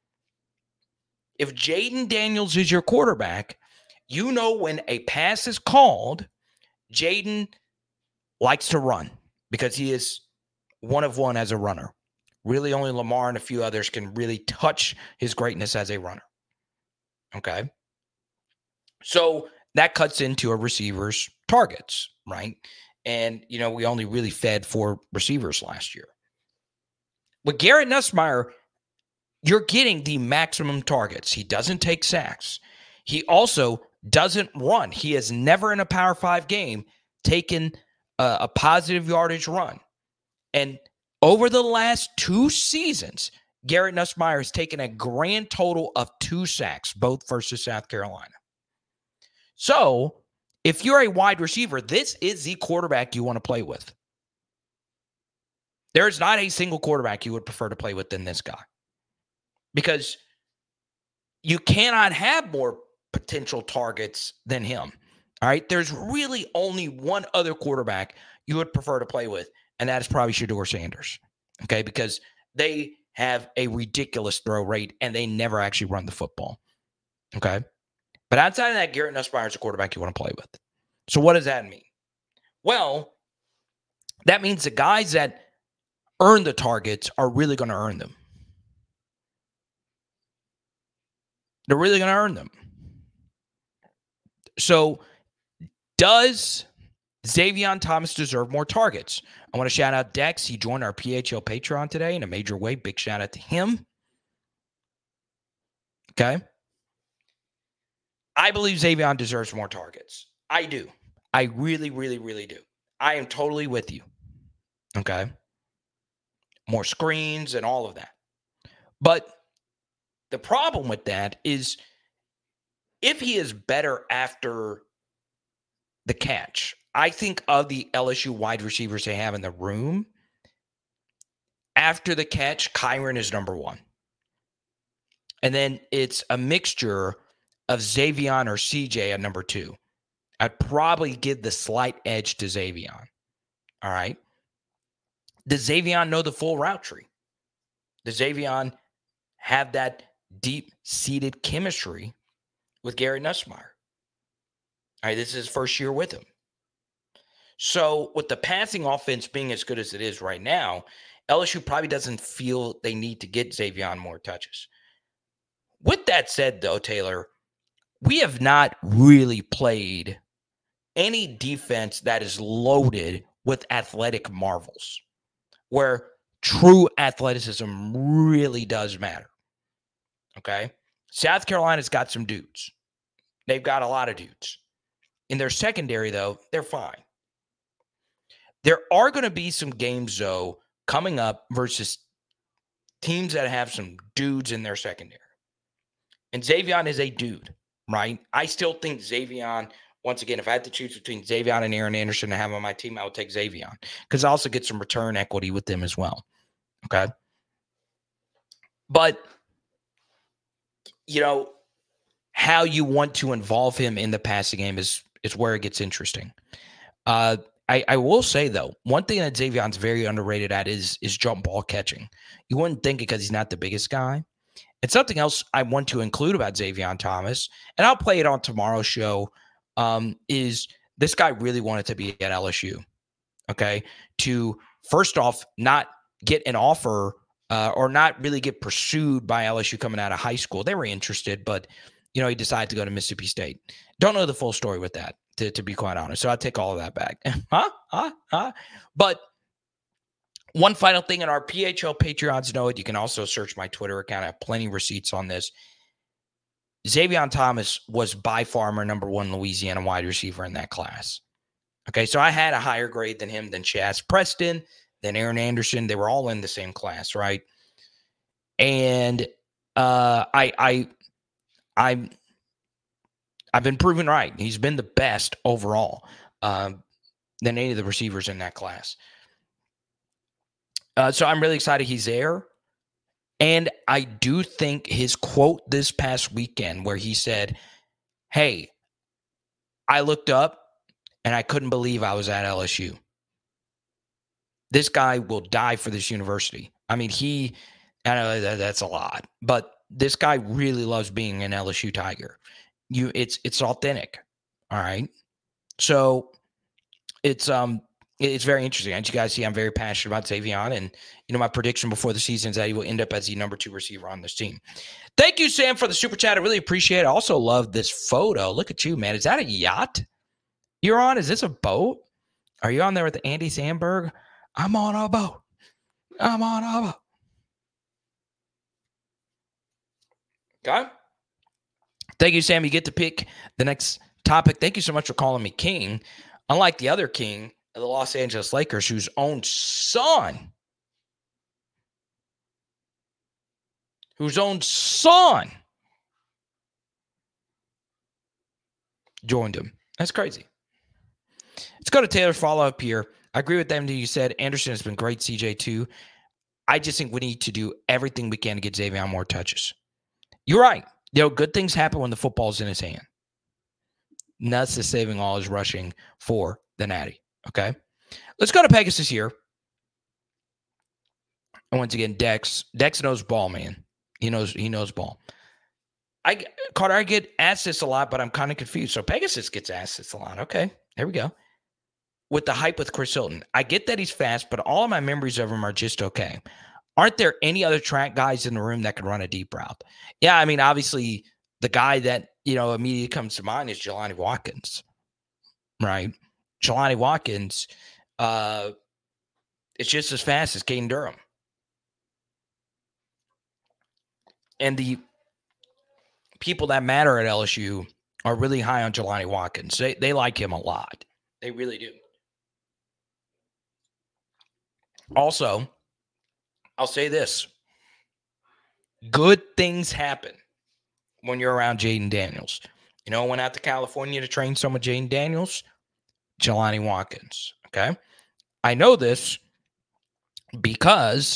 S3: If Jaden Daniels is your quarterback, you know when a pass is called, Jaden likes to run because he is one of one as a runner. Really only Lamar and a few others can really touch his greatness as a runner. Okay? So that cuts into a receiver's targets, right? And, you know, we only really fed four receivers last year. With Garrett Nussmeier, you're getting the maximum targets. He doesn't take sacks. He also doesn't run. He has never in a Power Five game taken a, a positive yardage run. And over the last two seasons, Garrett Nussmeier has taken a grand total of two sacks, both versus South Carolina. So, if you're a wide receiver, this is the quarterback you want to play with. There is not a single quarterback you would prefer to play with than this guy. Because you cannot have more potential targets than him. All right? There's really only one other quarterback you would prefer to play with, and that is probably Shedeur Sanders. Okay? Because they have a ridiculous throw rate, and they never actually run the football. Okay? But outside of that, Garrett Nussmeier is a quarterback you want to play with. So what does that mean? Well, that means the guys that earn the targets are really going to earn them. They're really going to earn them. So does Xavier Thomas deserve more targets? I want to shout out Dex. He joined our P H L Patreon today in a major way. Big shout out to him. Okay. I believe Xavier deserves more targets. I do. I really, really, really do. I am totally with you. Okay. More screens and all of that. But the problem with that is if he is better after the catch, I think of the L S U wide receivers they have in the room, after the catch, Kyren is number one. And then it's a mixture of Xavier or C J at number two. I'd probably give the slight edge to Xavier. All right. does Xavier know the full route tree? Does Xavier have that deep-seated chemistry with Gary Nussmeier? All right, this is his first year with him. So with the passing offense being as good as it is right now, L S U probably doesn't feel they need to get Xavier more touches. With that said, though, Taylor, we have not really played any defense that is loaded with athletic marvels, where true athleticism really does matter. Okay? South Carolina's got some dudes. They've got a lot of dudes. In their secondary, though, they're fine. There are going to be some games, though, coming up versus teams that have some dudes in their secondary. And Xavier is a dude, right? I still think Xavier, once again, if I had to choose between Xavier and Aaron Anderson to have on my team, I would take Xavier because I also get some return equity with them as well. Okay? But, you know, how you want to involve him in the passing game is, is where it gets interesting. Uh, I, I will say, though, one thing that Xavier's very underrated at is, is jump ball catching. You wouldn't think it because he's not the biggest guy. And something else I want to include about Xavier Thomas, and I'll play it on tomorrow's show, um, is this guy really wanted to be at L S U, okay? To, first off, not get an offer uh, or not really get pursued by L S U coming out of high school. They were interested, but, you know, he decided to go to Mississippi State. Don't know the full story with that, to, to be quite honest. So I'll take all of that back. huh? Huh? Huh? But one final thing, in our P H L Patreons know it. You can also search my Twitter account. I have plenty of receipts on this. Xavier Thomas was by far my number one Louisiana wide receiver in that class. Okay, so I had a higher grade than him, than Chaz Preston, than Aaron Anderson. They were all in the same class, right? And uh, I, I, I, I've been proven right. He's been the best overall uh, than any of the receivers in that class. Uh, so I'm really excited he's there. And I do think his quote this past weekend where he said, hey, I looked up and I couldn't believe I was at L S U. This guy will die for this university. I mean, he, I know that, that's a lot, but this guy really loves being an L S U Tiger. You, it's, it's authentic. All right. So it's, um, It's very interesting. As you guys see, I'm very passionate about Xavier, and you know my prediction before the season is that he will end up as the number two receiver on this team. Thank you, Sam, for the super chat. I really appreciate it. I also love this photo. Look at you, man. Is that a yacht you're on? Is this a boat? Are you on there with Andy Samberg? I'm on a boat. I'm on a boat. Okay. Thank you, Sam. You get to pick the next topic. Thank you so much for calling me king. Unlike the other king, the Los Angeles Lakers, whose own son, whose own son joined him. That's crazy. Let's go to Taylor's follow-up here. I agree with them that you said Anderson has been great, C J too. I just think we need to do everything we can to get Xavier more touches. You're right. You know, good things happen when the football's in his hand. Nuts is saving all his rushing for the Natty. Okay, let's go to Pegasus here. And once again, Dex. Dex knows ball, man. He knows he knows ball. I Carter, I get asked this a lot, but I'm kind of confused. So Pegasus gets asked this a lot. Okay, there we go. With the hype with Chris Hilton, I get that he's fast, but all of my memories of him are just okay. Aren't there any other track guys in the room that could run a deep route? Yeah, I mean, obviously, the guy that you know immediately comes to mind is Jelani Watkins, right? Jelani Watkins uh, is just as fast as Caden Durham. And the people that matter at L S U are really high on Jelani Watkins. They, they like him a lot. They really do. Also, I'll say this. Good things happen when you're around Jaden Daniels. You know, I went out to California to train some with Jaden Daniels. Jelani Watkins, okay? I know this because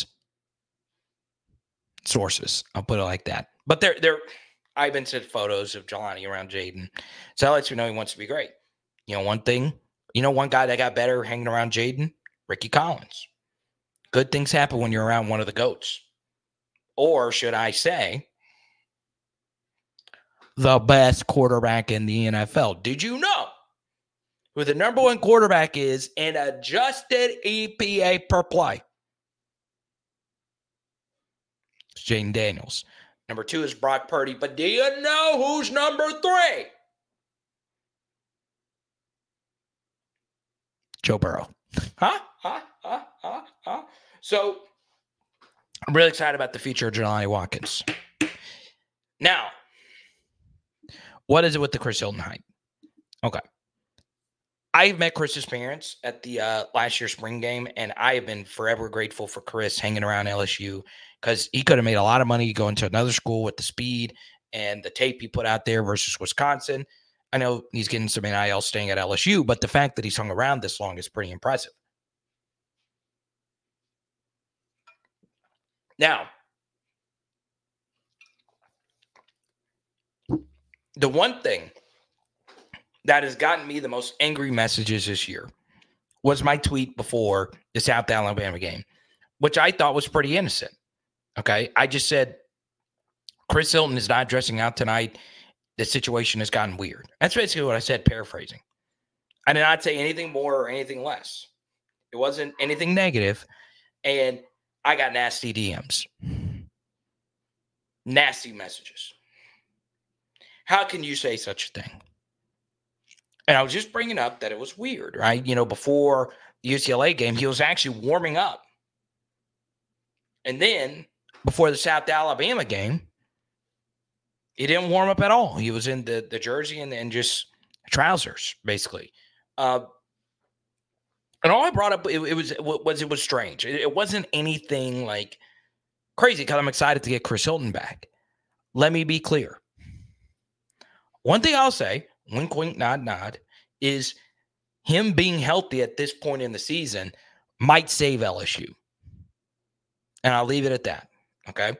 S3: sources, I'll put it like that. But they're, they're, I've been sent photos of Jelani around Jaden. So that lets you know he wants to be great. You know, one thing, you know, one guy that got better hanging around Jaden, Ricky Collins. Good things happen when you're around one of the GOATs. Or should I say, the best quarterback in the N F L. Did you know who the number one quarterback is in adjusted E P A per play? It's Jaden Daniels. Number two is Brock Purdy. But do you know who's number three? Joe Burrow. Huh? Huh? Huh? Huh? Huh? So, I'm really excited about the future of Jelani Watkins. Now, what is it with the Chris Hilton hype? Okay. I met Chris's parents at the uh, last year's spring game, and I have been forever grateful for Chris hanging around L S U because he could have made a lot of money going to another school with the speed and the tape he put out there versus Wisconsin. I know he's getting some N I L staying at L S U, but the fact that he's hung around this long is pretty impressive. Now, the one thing that has gotten me the most angry messages this year was my tweet before the South Alabama game, which I thought was pretty innocent. Okay. I just said, Chris Hilton is not dressing out tonight. The situation has gotten weird. That's basically what I said, paraphrasing. I did not say anything more or anything less. It wasn't anything negative. And I got nasty D Ms. Nasty messages. How can you say such a thing? And I was just bringing up that it was weird, right? You know, before the U C L A game, he was actually warming up. And then before the South Alabama game, he didn't warm up at all. He was in the, the jersey and, and just trousers, basically. Uh, and all I brought up, it, it was was it was strange. It, it wasn't anything like crazy because I'm excited to get Chris Hilton back. Let me be clear. One thing I'll say, wink, wink, nod, nod, is him being healthy at this point in the season might save L S U. And I'll leave it at that, okay?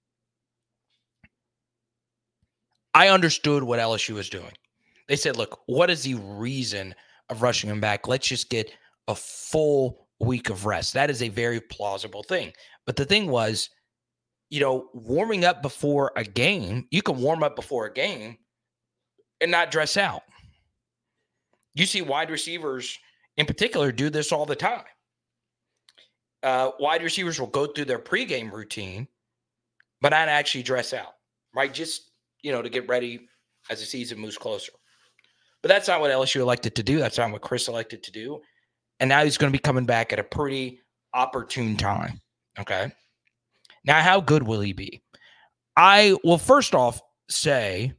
S3: I understood what L S U was doing. They said, look, what is the reason of rushing him back? Let's just get a full week of rest. That is a very plausible thing. But the thing was, you know, warming up before a game, you can warm up before a game and not dress out. You see wide receivers in particular do this all the time. Uh, wide receivers will go through their pregame routine, but not actually dress out, right? Just, you know, to get ready as the season moves closer. But that's not what L S U elected to do. That's not what Chris elected to do. And now he's going to be coming back at a pretty opportune time, okay? Now, how good will he be? I will first off say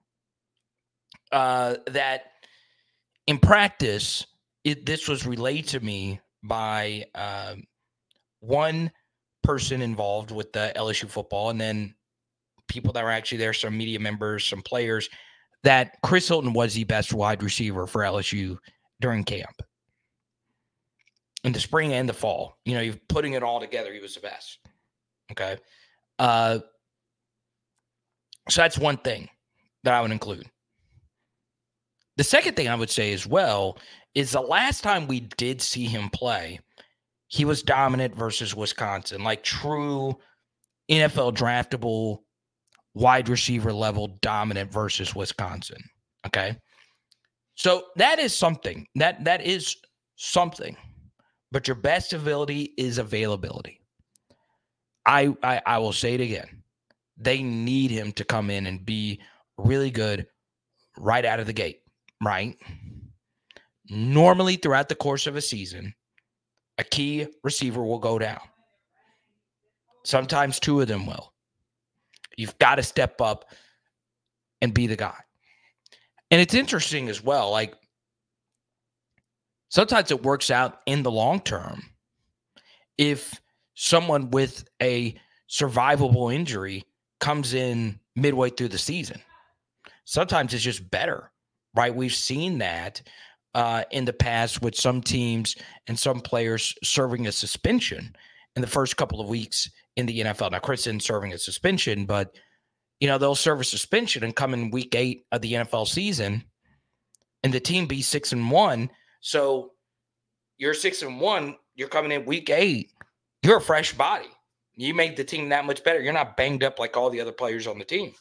S3: uh, that in practice, it, this was relayed to me by uh, one person involved with the L S U football, and then people that were actually there, some media members, some players, that Chris Hilton was the best wide receiver for L S U during camp. In the spring and the fall. You know, you're putting it all together, he was the best. Okay? Uh, so that's one thing that I would include. The second thing I would say as well is the last time we did see him play, he was dominant versus Wisconsin, like true N F L draftable wide receiver level dominant versus Wisconsin. Okay. So that is something that that is something, but your best ability is availability. I, I, I will say it again. They need him to come in and be really good right out of the gate, right? Normally throughout the course of a season, a key receiver will go down. Sometimes two of them will. You've got to step up and be the guy. And it's interesting as well, like sometimes it works out in the long term if someone with a survivable injury comes in midway through the season. Sometimes it's just better, right? We've seen that uh, in the past with some teams and some players serving a suspension in the first couple of weeks in the N F L. Now, Chris isn't serving a suspension, but, you know, they'll serve a suspension and come in week eight of the N F L season and the team be six and one. So you're six and one, you're coming in week eight You're a fresh body. You made the team that much better. You're not banged up like all the other players on the team.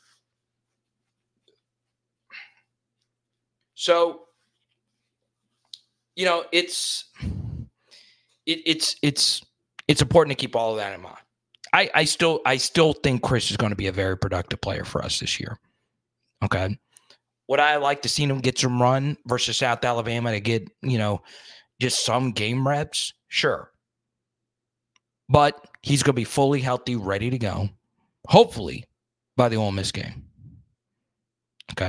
S3: So, you know, it's it, it's it's it's important to keep all of that in mind. I, I still I still think Chris is going to be a very productive player for us this year. Okay. Would I like to see him get some run versus South Alabama to get, you know, just some game reps? Sure. But he's going to be fully healthy, ready to go, hopefully, by the Ole Miss game. Okay.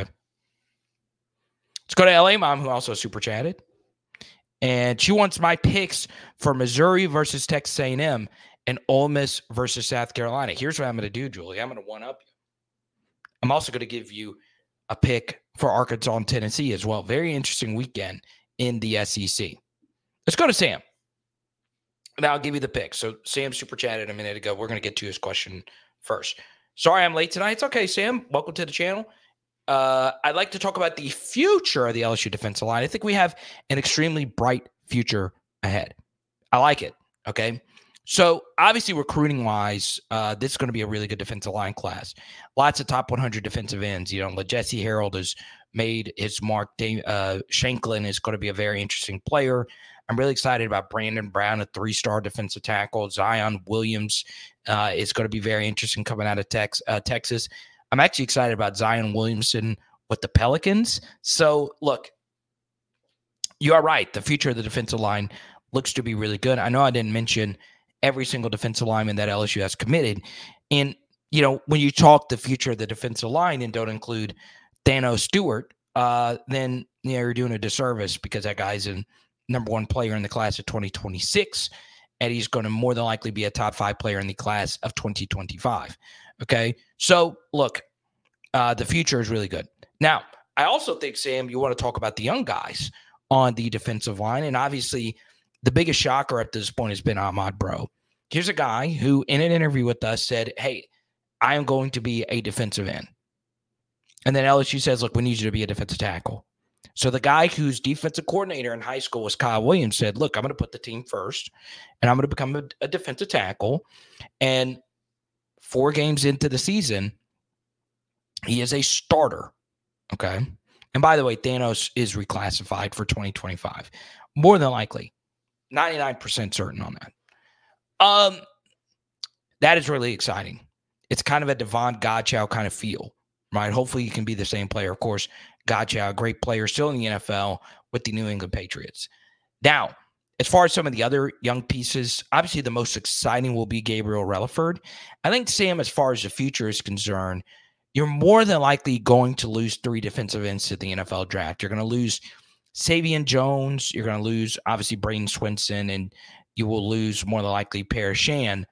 S3: Let's go to L A Mom, who also super chatted. And she wants my picks for Missouri versus Texas A and M and Ole Miss versus South Carolina. Here's what I'm going to do, Julie. I'm going to one-up you. I'm also going to give you a pick for Arkansas and Tennessee as well. Very interesting weekend in the S E C. Let's go to Sam. Now I'll give you the pick. So Sam super chatted a minute ago. We're going to get to his question first. Sorry I'm late tonight. It's okay, Sam. Welcome to the channel. Uh, I'd like to talk about the future of the L S U defensive line. I think we have an extremely bright future ahead. I like it. Okay. So obviously recruiting-wise, uh, this is going to be a really good defensive line class. Lots of top one hundred defensive ends. You know, Jesse Harold has made his mark. Dave, uh, Shanklin is going to be a very interesting player. I'm really excited about Brandon Brown, a three-star defensive tackle. Zion Williams uh, is going to be very interesting coming out of Tex, uh, Texas. I'm actually excited about Zion Williamson with the Pelicans. So, look, you are right. The future of the defensive line looks to be really good. I know I didn't mention every single defensive lineman that L S U has committed. And, you know, when you talk the future of the defensive line and don't include Thanos Stewart, uh, then, you know, you're doing a disservice because that guy's a number one player in the class of twenty twenty-six, and he's going to more than likely be a top five player in the class of twenty twenty-five. Okay? So, look, uh, the future is really good. Now, I also think, Sam, you want to talk about the young guys on the defensive line, and obviously the biggest shocker at this point has been Ahmad Bro. Here's a guy who, in an interview with us, said, hey, I am going to be a defensive end. And then L S U says, look, we need you to be a defensive tackle. So the guy whose defensive coordinator in high school was Kyle Williams said, look, I'm going to put the team first, and I'm going to become a, a defensive tackle. And four games into the season, he is a starter. Okay? And by the way, Thanos is reclassified for twenty twenty-five. More than likely. ninety-nine percent certain on that. Um, that is really exciting. It's kind of a Devon Godchow kind of feel, right? Hopefully he can be the same player. Of course, Godchow, a great player, still in the N F L with the New England Patriots. Now, as far as some of the other young pieces, obviously the most exciting will be Gabriel Relaford. I think, Sam, as far as the future is concerned, you're more than likely going to lose three defensive ends to the N F L draft. You're going to lose Savion Jones, you're going to lose, obviously, Braden Swinson, and you will lose, more than likely, Paris Shan.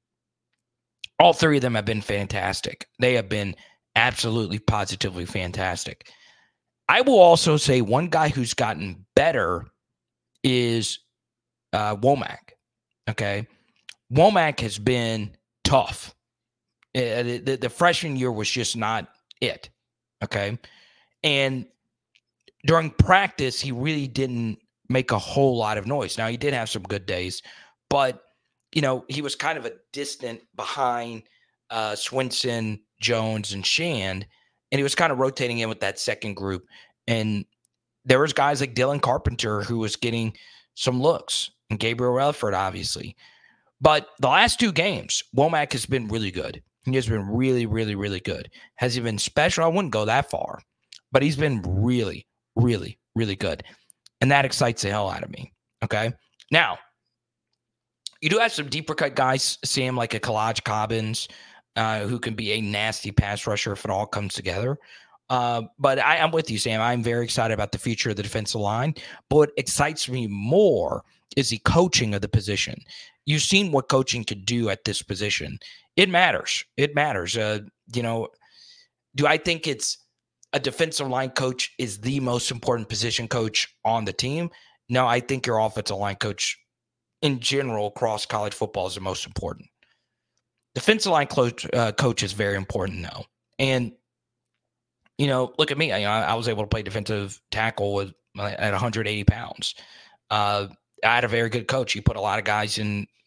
S3: All three of them have been fantastic. They have been absolutely, positively fantastic. I will also say one guy who's gotten better is uh, Womack, okay? Womack has been tough. Uh, the, the, the freshman year was just not it, okay? And during practice, he really didn't make a whole lot of noise. Now, he did have some good days, but, you know, he was kind of a distant behind uh, Swinson, Jones, and Shand, and he was kind of rotating in with that second group. And there was guys like Dylan Carpenter who was getting some looks, and Gabriel Relaford, obviously. But the last two games, Womack has been really good. He has been really, really, really good. Has he been special? I wouldn't go that far, but he's been really, really, really good. And that excites the hell out of me. Okay. Now, you do have some deeper cut guys, Sam, like a Kalaj Cobbins, uh, who can be a nasty pass rusher if it all comes together. Uh, but I, I'm with you, Sam. I'm very excited about the future of the defensive line. But what excites me more is the coaching of the position. You've seen what coaching could do at this position. It matters. It matters. Uh, you know, do I think it's a defensive line coach is the most important position coach on the team? No, I think your offensive line coach in general across college football is the most important. Defensive line coach, uh, coach is very important, though. And, you know, look at me. I, I was able to play defensive tackle with, at one hundred eighty pounds. Uh, I had a very good coach. He put a lot of guys in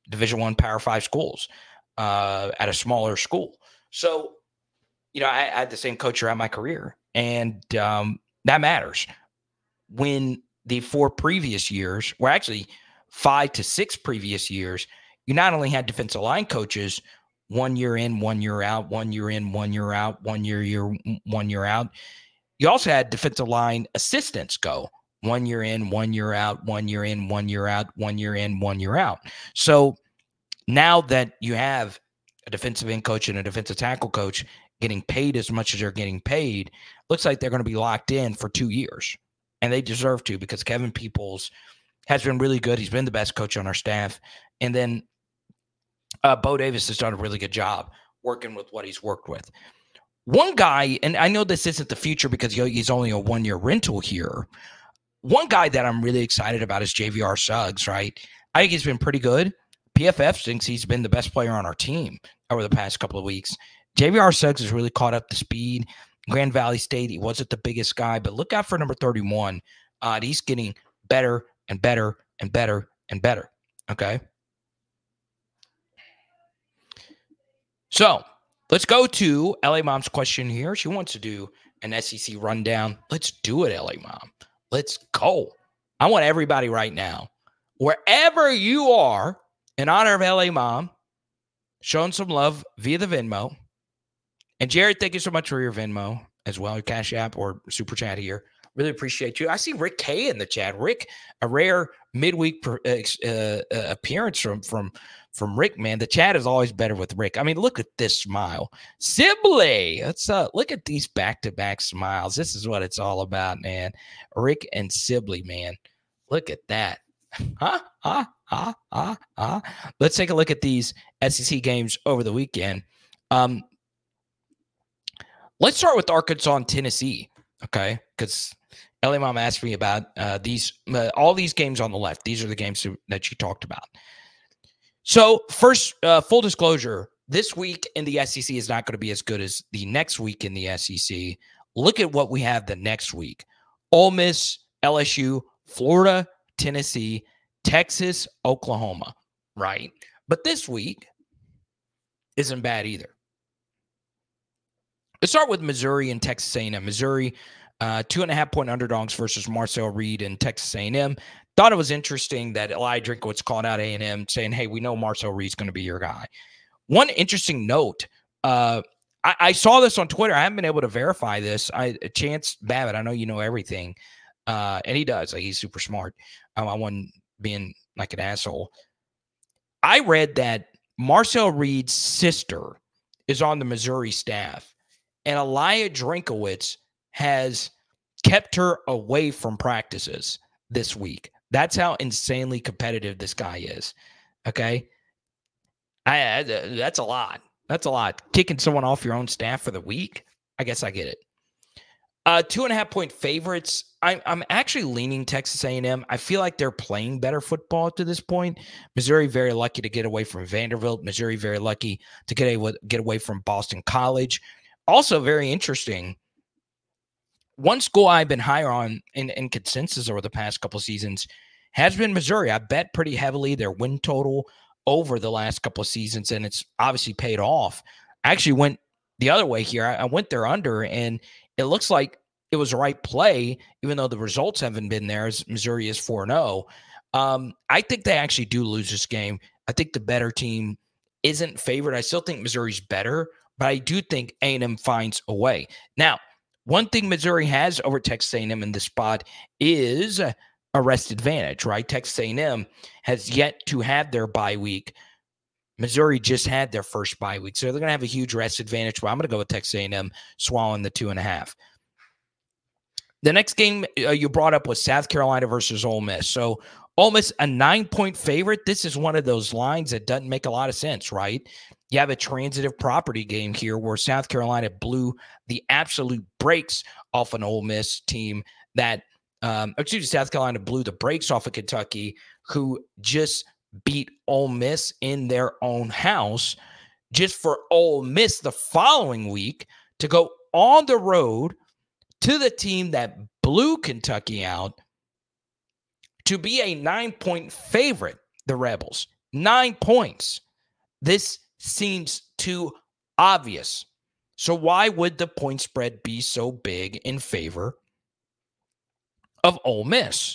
S3: Division One Power Five schools uh, at a smaller school. So, you know, I, I had the same coach throughout my career, and um, that matters. When the four previous years, or actually five to six previous years, you not only had defensive line coaches one year in, one year out, one year in, one year out, one year, year, one year out. You also had defensive line assistants go one year in, one year out, one year in, one year out, one year in, one year out. So now that you have a defensive end coach and a defensive tackle coach getting paid as much as they're getting paid, looks like they're going to be locked in for two years. And they deserve to, because Kevin Peoples has been really good. He's been the best coach on our staff. And then uh, Bo Davis has done a really good job working with what he's worked with. One guy, and I know this isn't the future because he's only a one-year rental here. One guy that I'm really excited about is J V R Suggs, right? I think he's been pretty good. P F F thinks he's been the best player on our team over the past couple of weeks. J V R Suggs has really caught up to speed. Grand Valley State, he wasn't the biggest guy, but look out for number thirty-one. Uh, he's getting better and better and better and better, okay? So let's go to L A Mom's question here. She wants to do an S E C rundown. Let's do it, L A Mom. Let's go. I want everybody right now, wherever you are, in honor of L A Mom, showing some love via the Venmo. And Jared, thank you so much for your Venmo as well, your Cash App or Super Chat here. Really appreciate you. I see Rick K in the chat. Rick, a rare midweek per, uh, uh, appearance from from from Rick, man. The chat is always better with Rick. I mean, look at this smile. Sibley, let's uh, look at these back-to-back smiles. This is what it's all about, man. Rick and Sibley, man. Look at that. Huh? Huh? Huh? Huh? Huh? Let's take a look at these S E C games over the weekend. Um, let's start with Arkansas and Tennessee, okay? Because L A Mom asked me about uh, these, uh, all these games on the left. These are the games that you talked about. So first, uh, full disclosure, this week in the S E C is not going to be as good as the next week in the S E C. Look at what we have the next week. Ole Miss, L S U, Florida, Tennessee, Texas, Oklahoma, right? But this week isn't bad either. Let's start with Missouri and Texas A and M. Missouri, uh, two and a half point underdogs versus Marcel Reed and Texas A and M. Thought it was interesting that Eli Drinkowitz called out A and M saying, hey, we know Marcel Reed's going to be your guy. One interesting note, uh, I, I saw this on Twitter. I haven't been able to verify this. I Chance Babbitt, I know you know everything, uh, and he does. Like, he's super smart. Um, I wasn't being like an asshole. I read that Marcel Reed's sister is on the Missouri staff, and Eli Drinkowitz has kept her away from practices this week. That's how insanely competitive this guy is. Okay. I, I, that's a lot. That's a lot. Kicking someone off your own staff for the week. I guess I get it. Uh, two and a half point favorites. I'm, I'm actually leaning Texas A and M. I feel like they're playing better football to this point. Missouri very lucky to get away from Vanderbilt. Missouri very lucky to get, a, get away from Boston College. Also very interesting. One school I've been higher on in, in consensus over the past couple seasons has been Missouri. I bet pretty heavily their win total over the last couple of seasons, and it's obviously paid off. I actually went the other way here. I, I went there under, and it looks like it was the right play, even though the results haven't been there, as Missouri is four and oh. Um, I think they actually do lose this game. I think the better team isn't favored. I still think Missouri's better, but I do think A and M finds a way. Now, one thing Missouri has over Texas A and M in this spot is a rest advantage, right? Texas A and M has yet to have their bye week. Missouri just had their first bye week, so they're going to have a huge rest advantage. But I'm going to go with Texas A and M swallowing the two and a half. The next game uh, you brought up was South Carolina versus Ole Miss. So Ole Miss, a nine-point favorite. This is one of those lines that doesn't make a lot of sense, right? You have a transitive property game here where South Carolina blew the absolute brakes off an Ole Miss team that, um, excuse me, South Carolina blew the brakes off of Kentucky, who just beat Ole Miss in their own house, just for Ole Miss the following week to go on the road to the team that blew Kentucky out to be a nine-point favorite, the Rebels. Nine points. This seems too obvious. So why would the point spread be so big in favor of Ole Miss?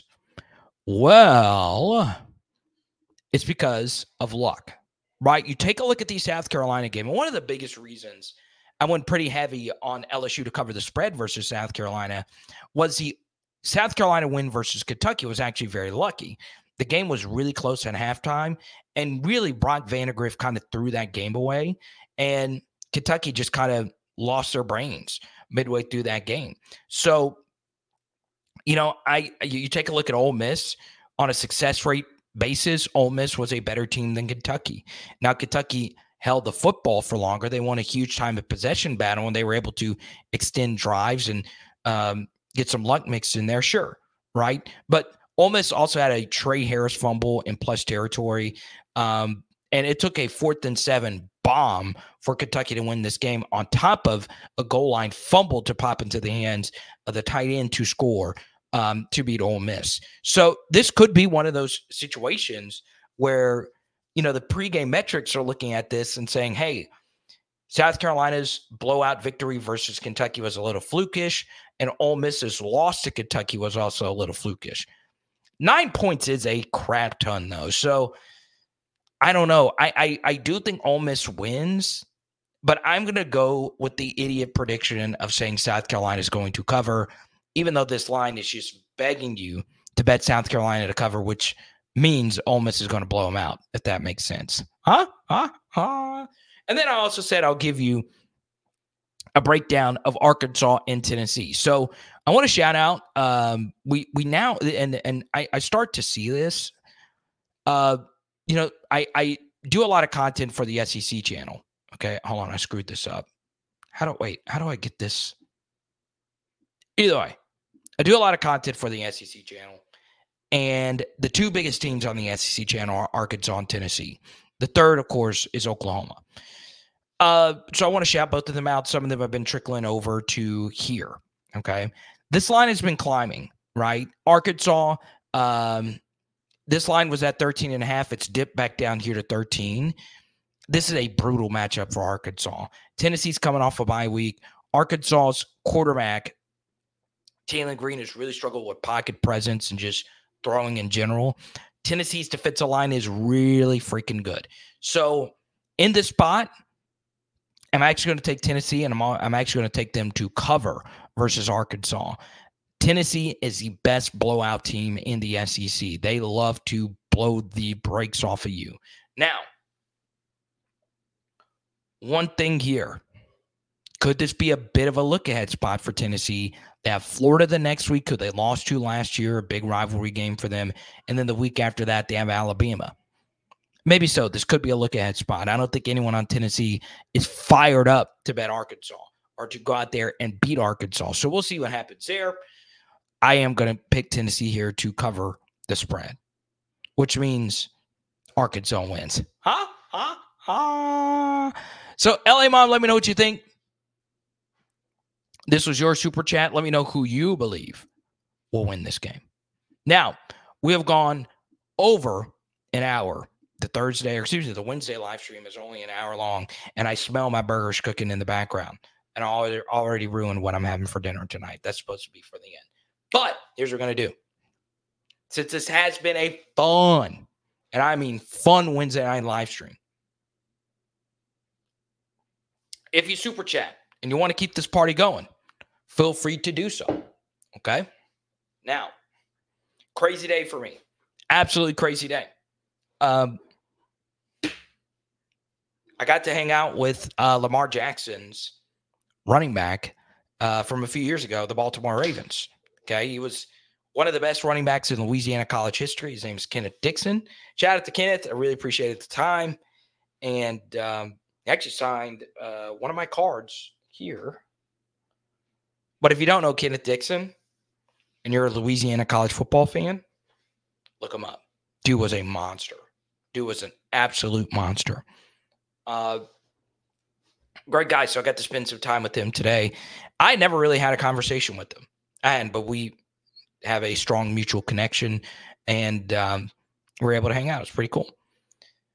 S3: Well, it's because of luck, right? You take a look at the South Carolina game, and one of the biggest reasons I went pretty heavy on L S U to cover the spread versus South Carolina was the South Carolina win versus Kentucky was actually very lucky. The game was really close at halftime, and really Brock Vandagriff kind of threw that game away, and Kentucky just kind of lost their brains midway through that game. So, you know, I you take a look at Ole Miss on a success rate basis. Ole Miss was a better team than Kentucky. Now, Kentucky held the football for longer. They won a huge time of possession battle, and they were able to extend drives and um, get some luck mixed in there, sure, right? But Ole Miss also had a Trey Harris fumble in plus territory, um, and it took a fourth and seven bomb for Kentucky to win this game on top of a goal line fumble to pop into the hands of the tight end to score um, to beat Ole Miss. So this could be one of those situations where, you know, the pregame metrics are looking at this and saying, hey, South Carolina's blowout victory versus Kentucky was a little flukish, and Ole Miss's loss to Kentucky was also a little flukish. Nine points is a crap ton, though. So I don't know. I I, I do think Ole Miss wins, but I'm going to go with the idiot prediction of saying South Carolina is going to cover, even though this line is just begging you to bet South Carolina to cover, which means Ole Miss is going to blow them out, if that makes sense. Huh? Huh? Huh? And then I also said I'll give you a breakdown of Arkansas and Tennessee. So I want to shout out. Um, we we now and and I, I start to see this. Uh, you know, I I do a lot of content for the S E C channel. Okay, hold on, I screwed this up. How do wait? How do I get this? Either way, I do a lot of content for the S E C channel, and the two biggest teams on the S E C channel are Arkansas and Tennessee. The third, of course, is Oklahoma. Uh, so I want to shout both of them out. Some of them have been trickling over to here. Okay. This line has been climbing, right? Arkansas, um, this line was at thirteen and a half. It's dipped back down here to thirteen. This is a brutal matchup for Arkansas. Tennessee's coming off a bye week. Arkansas's quarterback, Jalen Green, has really struggled with pocket presence and just throwing in general. Tennessee's defensive line is really freaking good. So in this spot, I'm actually going to take Tennessee, and I'm, I'm actually going to take them to cover versus Arkansas. Tennessee is the best blowout team in the S E C. They love to blow the brakes off of you. Now, one thing here. Could this be a bit of a look-ahead spot for Tennessee? They have Florida the next week, who they lost to last year, a big rivalry game for them. And then the week after that, they have Alabama. Maybe so. This could be a look-ahead spot. I don't think anyone on Tennessee is fired up to bet Arkansas or to go out there and beat Arkansas. So we'll see what happens there. I am going to pick Tennessee here to cover the spread, which means Arkansas wins. Huh? Huh? Huh? So, L A Mom, let me know what you think. This was your super chat. Let me know who you believe will win this game. Now, we have gone over an hour. The Thursday, or excuse me, the Wednesday live stream is only an hour long, and I smell my burgers cooking in the background. And I already, already ruined what I'm having for dinner tonight. That's supposed to be for the end. But here's what we're going to do. Since this has been a fun, and I mean fun Wednesday night live stream, if you super chat and you want to keep this party going, feel free to do so. Okay? Now, crazy day for me. Absolutely crazy day. Um, I got to hang out with uh, Lamar Jackson's running back uh, from a few years ago, the Baltimore Ravens. Okay, he was one of the best running backs in Louisiana college history. His name is Kenneth Dixon. Shout out to Kenneth. I really appreciated the time. And um, he actually signed uh, one of my cards here. But if you don't know Kenneth Dixon and you're a Louisiana college football fan, look him up. Dude was a monster. Dude was an absolute monster. Uh, great guy. So I got to spend some time with him today. I never really had a conversation with him, and but we have a strong mutual connection, and um, we were able to hang out. It's pretty cool.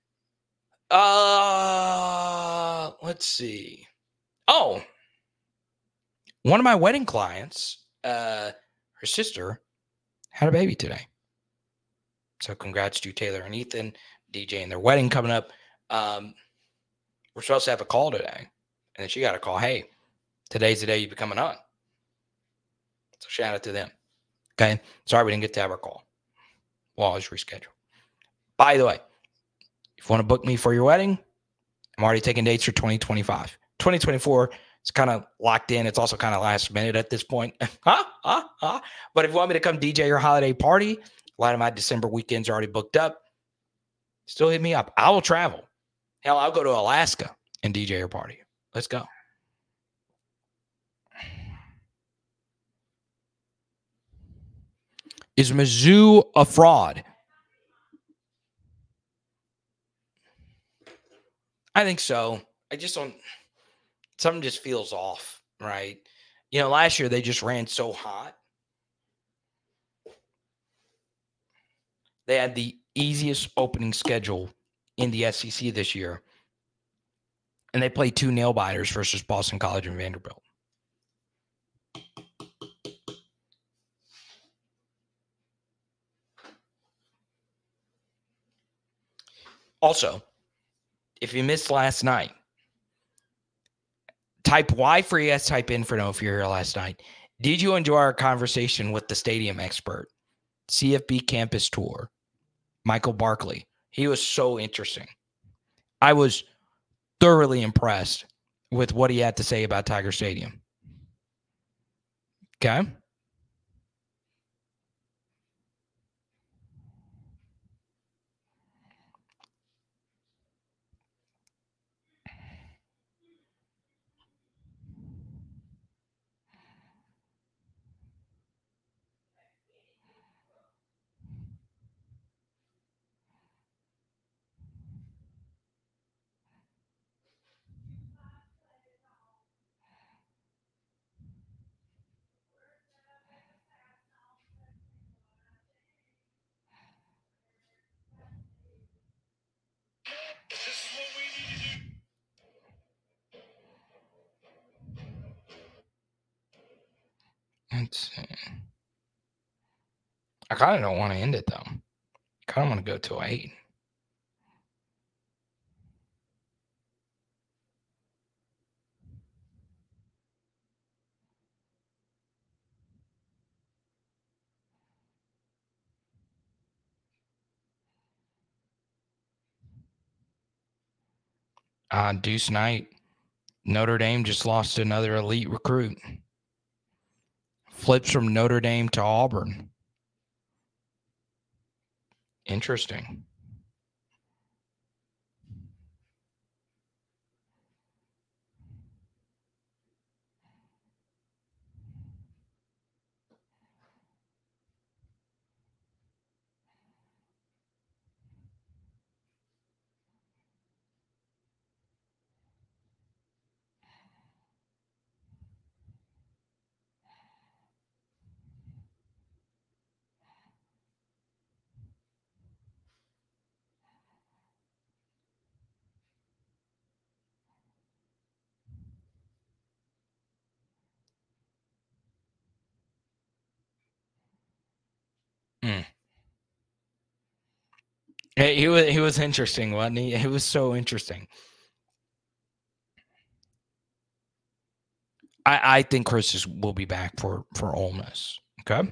S3: Uh, let's see. Oh, one of my wedding clients, uh, her sister had a baby today. So congrats to Taylor and Ethan, DJing their wedding coming up. Um, we're supposed to have a call today. And then she got a call. Hey, today's the day you become an aunt. So shout out to them. Okay. Sorry we didn't get to have our call. Well, I was rescheduled. By the way, if you want to book me for your wedding, I'm already taking dates for twenty twenty-five. twenty twenty-four, it's kind of locked in. It's also kind of last minute at this point. huh? Huh? Huh? But if you want me to come D J your holiday party, a lot of my December weekends are already booked up. Still hit me up. I will travel. Hell, I'll go to Alaska and D J your party. Let's go. Is Mizzou a fraud? I think so. I just don't. Something just feels off, right? You know, last year they just ran so hot. They had the easiest opening schedule in the S E C this year. And they played two nail biters versus Boston College and Vanderbilt. Also, if you missed last night, type Y for yes, type Inferno if you're here last night. Did you enjoy our conversation with the stadium expert, C F B campus tour, Michael Barkley? He was so interesting. I was thoroughly impressed with what he had to say about Tiger Stadium. Okay. Let's see. I kind of don't want to end it, though. I kind of want to go to eight. Uh, Deuce Knight, Notre Dame just lost another elite recruit. Flips from Notre Dame to Auburn. Interesting. Mm. He, he was he was interesting, wasn't he? He was so interesting. I, I think Chris is, will be back for, for Ole Miss. Okay.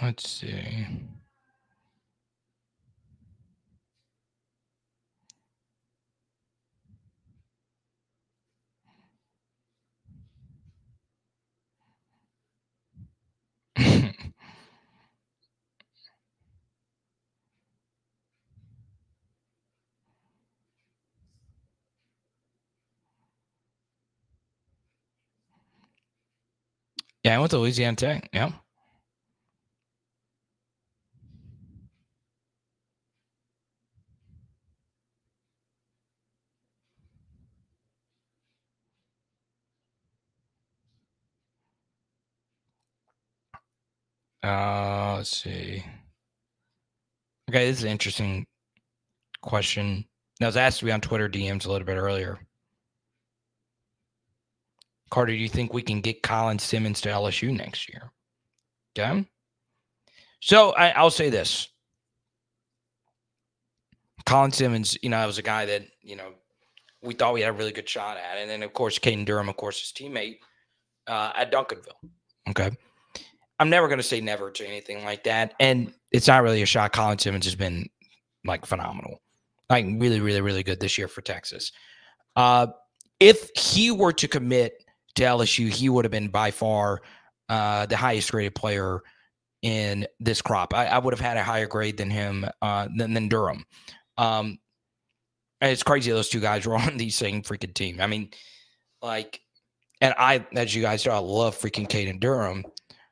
S3: Let's see. Yeah, I went to Louisiana Tech. Yeah. Uh, let's see. Okay, this is an interesting question. That was asked to be on Twitter D Ms a little bit earlier. Carter, do you think we can get Colin Simmons to L S U next year? Okay. So I, I'll say this. Colin Simmons, you know, that was a guy that, you know, we thought we had a really good shot at. And then, of course, Caden Durham, of course, his teammate uh, at Duncanville. Okay. I'm never going to say never to anything like that. And it's not really a shot. Colin Simmons has been, like, phenomenal. Like, really, really, really good this year for Texas. Uh, if he were to commit to L S U, he would have been by far uh, the highest graded player in this crop. I, I would have had a higher grade than him, uh, than, than Durham. Um, and it's crazy those two guys were on the same freaking team. I mean, like, and I, as you guys know, I love freaking Caden Durham.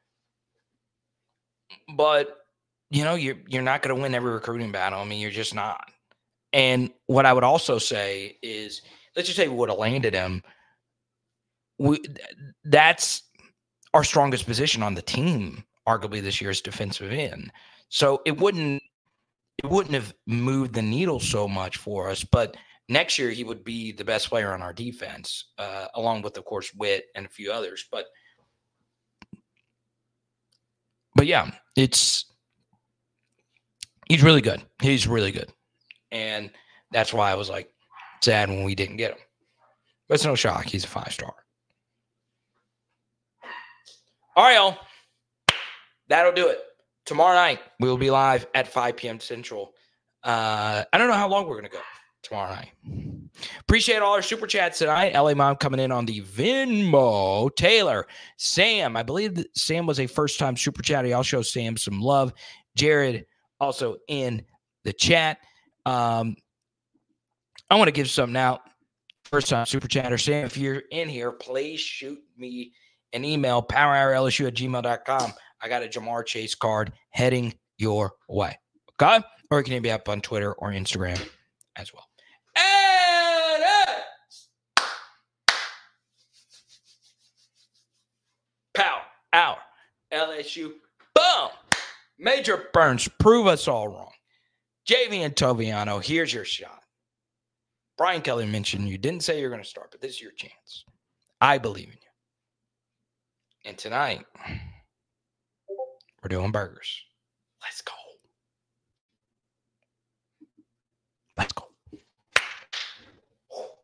S3: But, you know, you're, you're not going to win every recruiting battle. I mean, you're just not. And what I would also say is, let's just say we would have landed him. We, that's our strongest position on the team, arguably this year's defensive end. So it wouldn't it wouldn't have moved the needle so much for us. But next year he would be the best player on our defense, uh, along with, of course, Witt and a few others. But but yeah, it's he's really good. He's really good, and that's why I was like sad when we didn't get him. But it's no shock. He's a five star. All right, y'all. That'll do it. Tomorrow night, we will be live at five p.m. Central. Uh, I don't know how long we're going to go tomorrow night. Appreciate all our super chats tonight. L A Mom coming in on the Venmo. Taylor, Sam, I believe that Sam was a first-time super chatter. I'll show Sam some love. Jared, also in the chat. Um, I want to give something out. First-time super chatter. Sam, if you're in here, please shoot me an email, power hour L S U at gmail dot com. I got a Jamar Chase card heading your way. Okay? Or you can hit me up on Twitter or Instagram as well. And uh, pow, hour, L S U, boom. Major Burns, prove us all wrong. Javian Toviano, here's your shot. Brian Kelly mentioned you didn't say you're going to start, but this is your chance. I believe in you. And tonight, we're doing burgers. Let's go.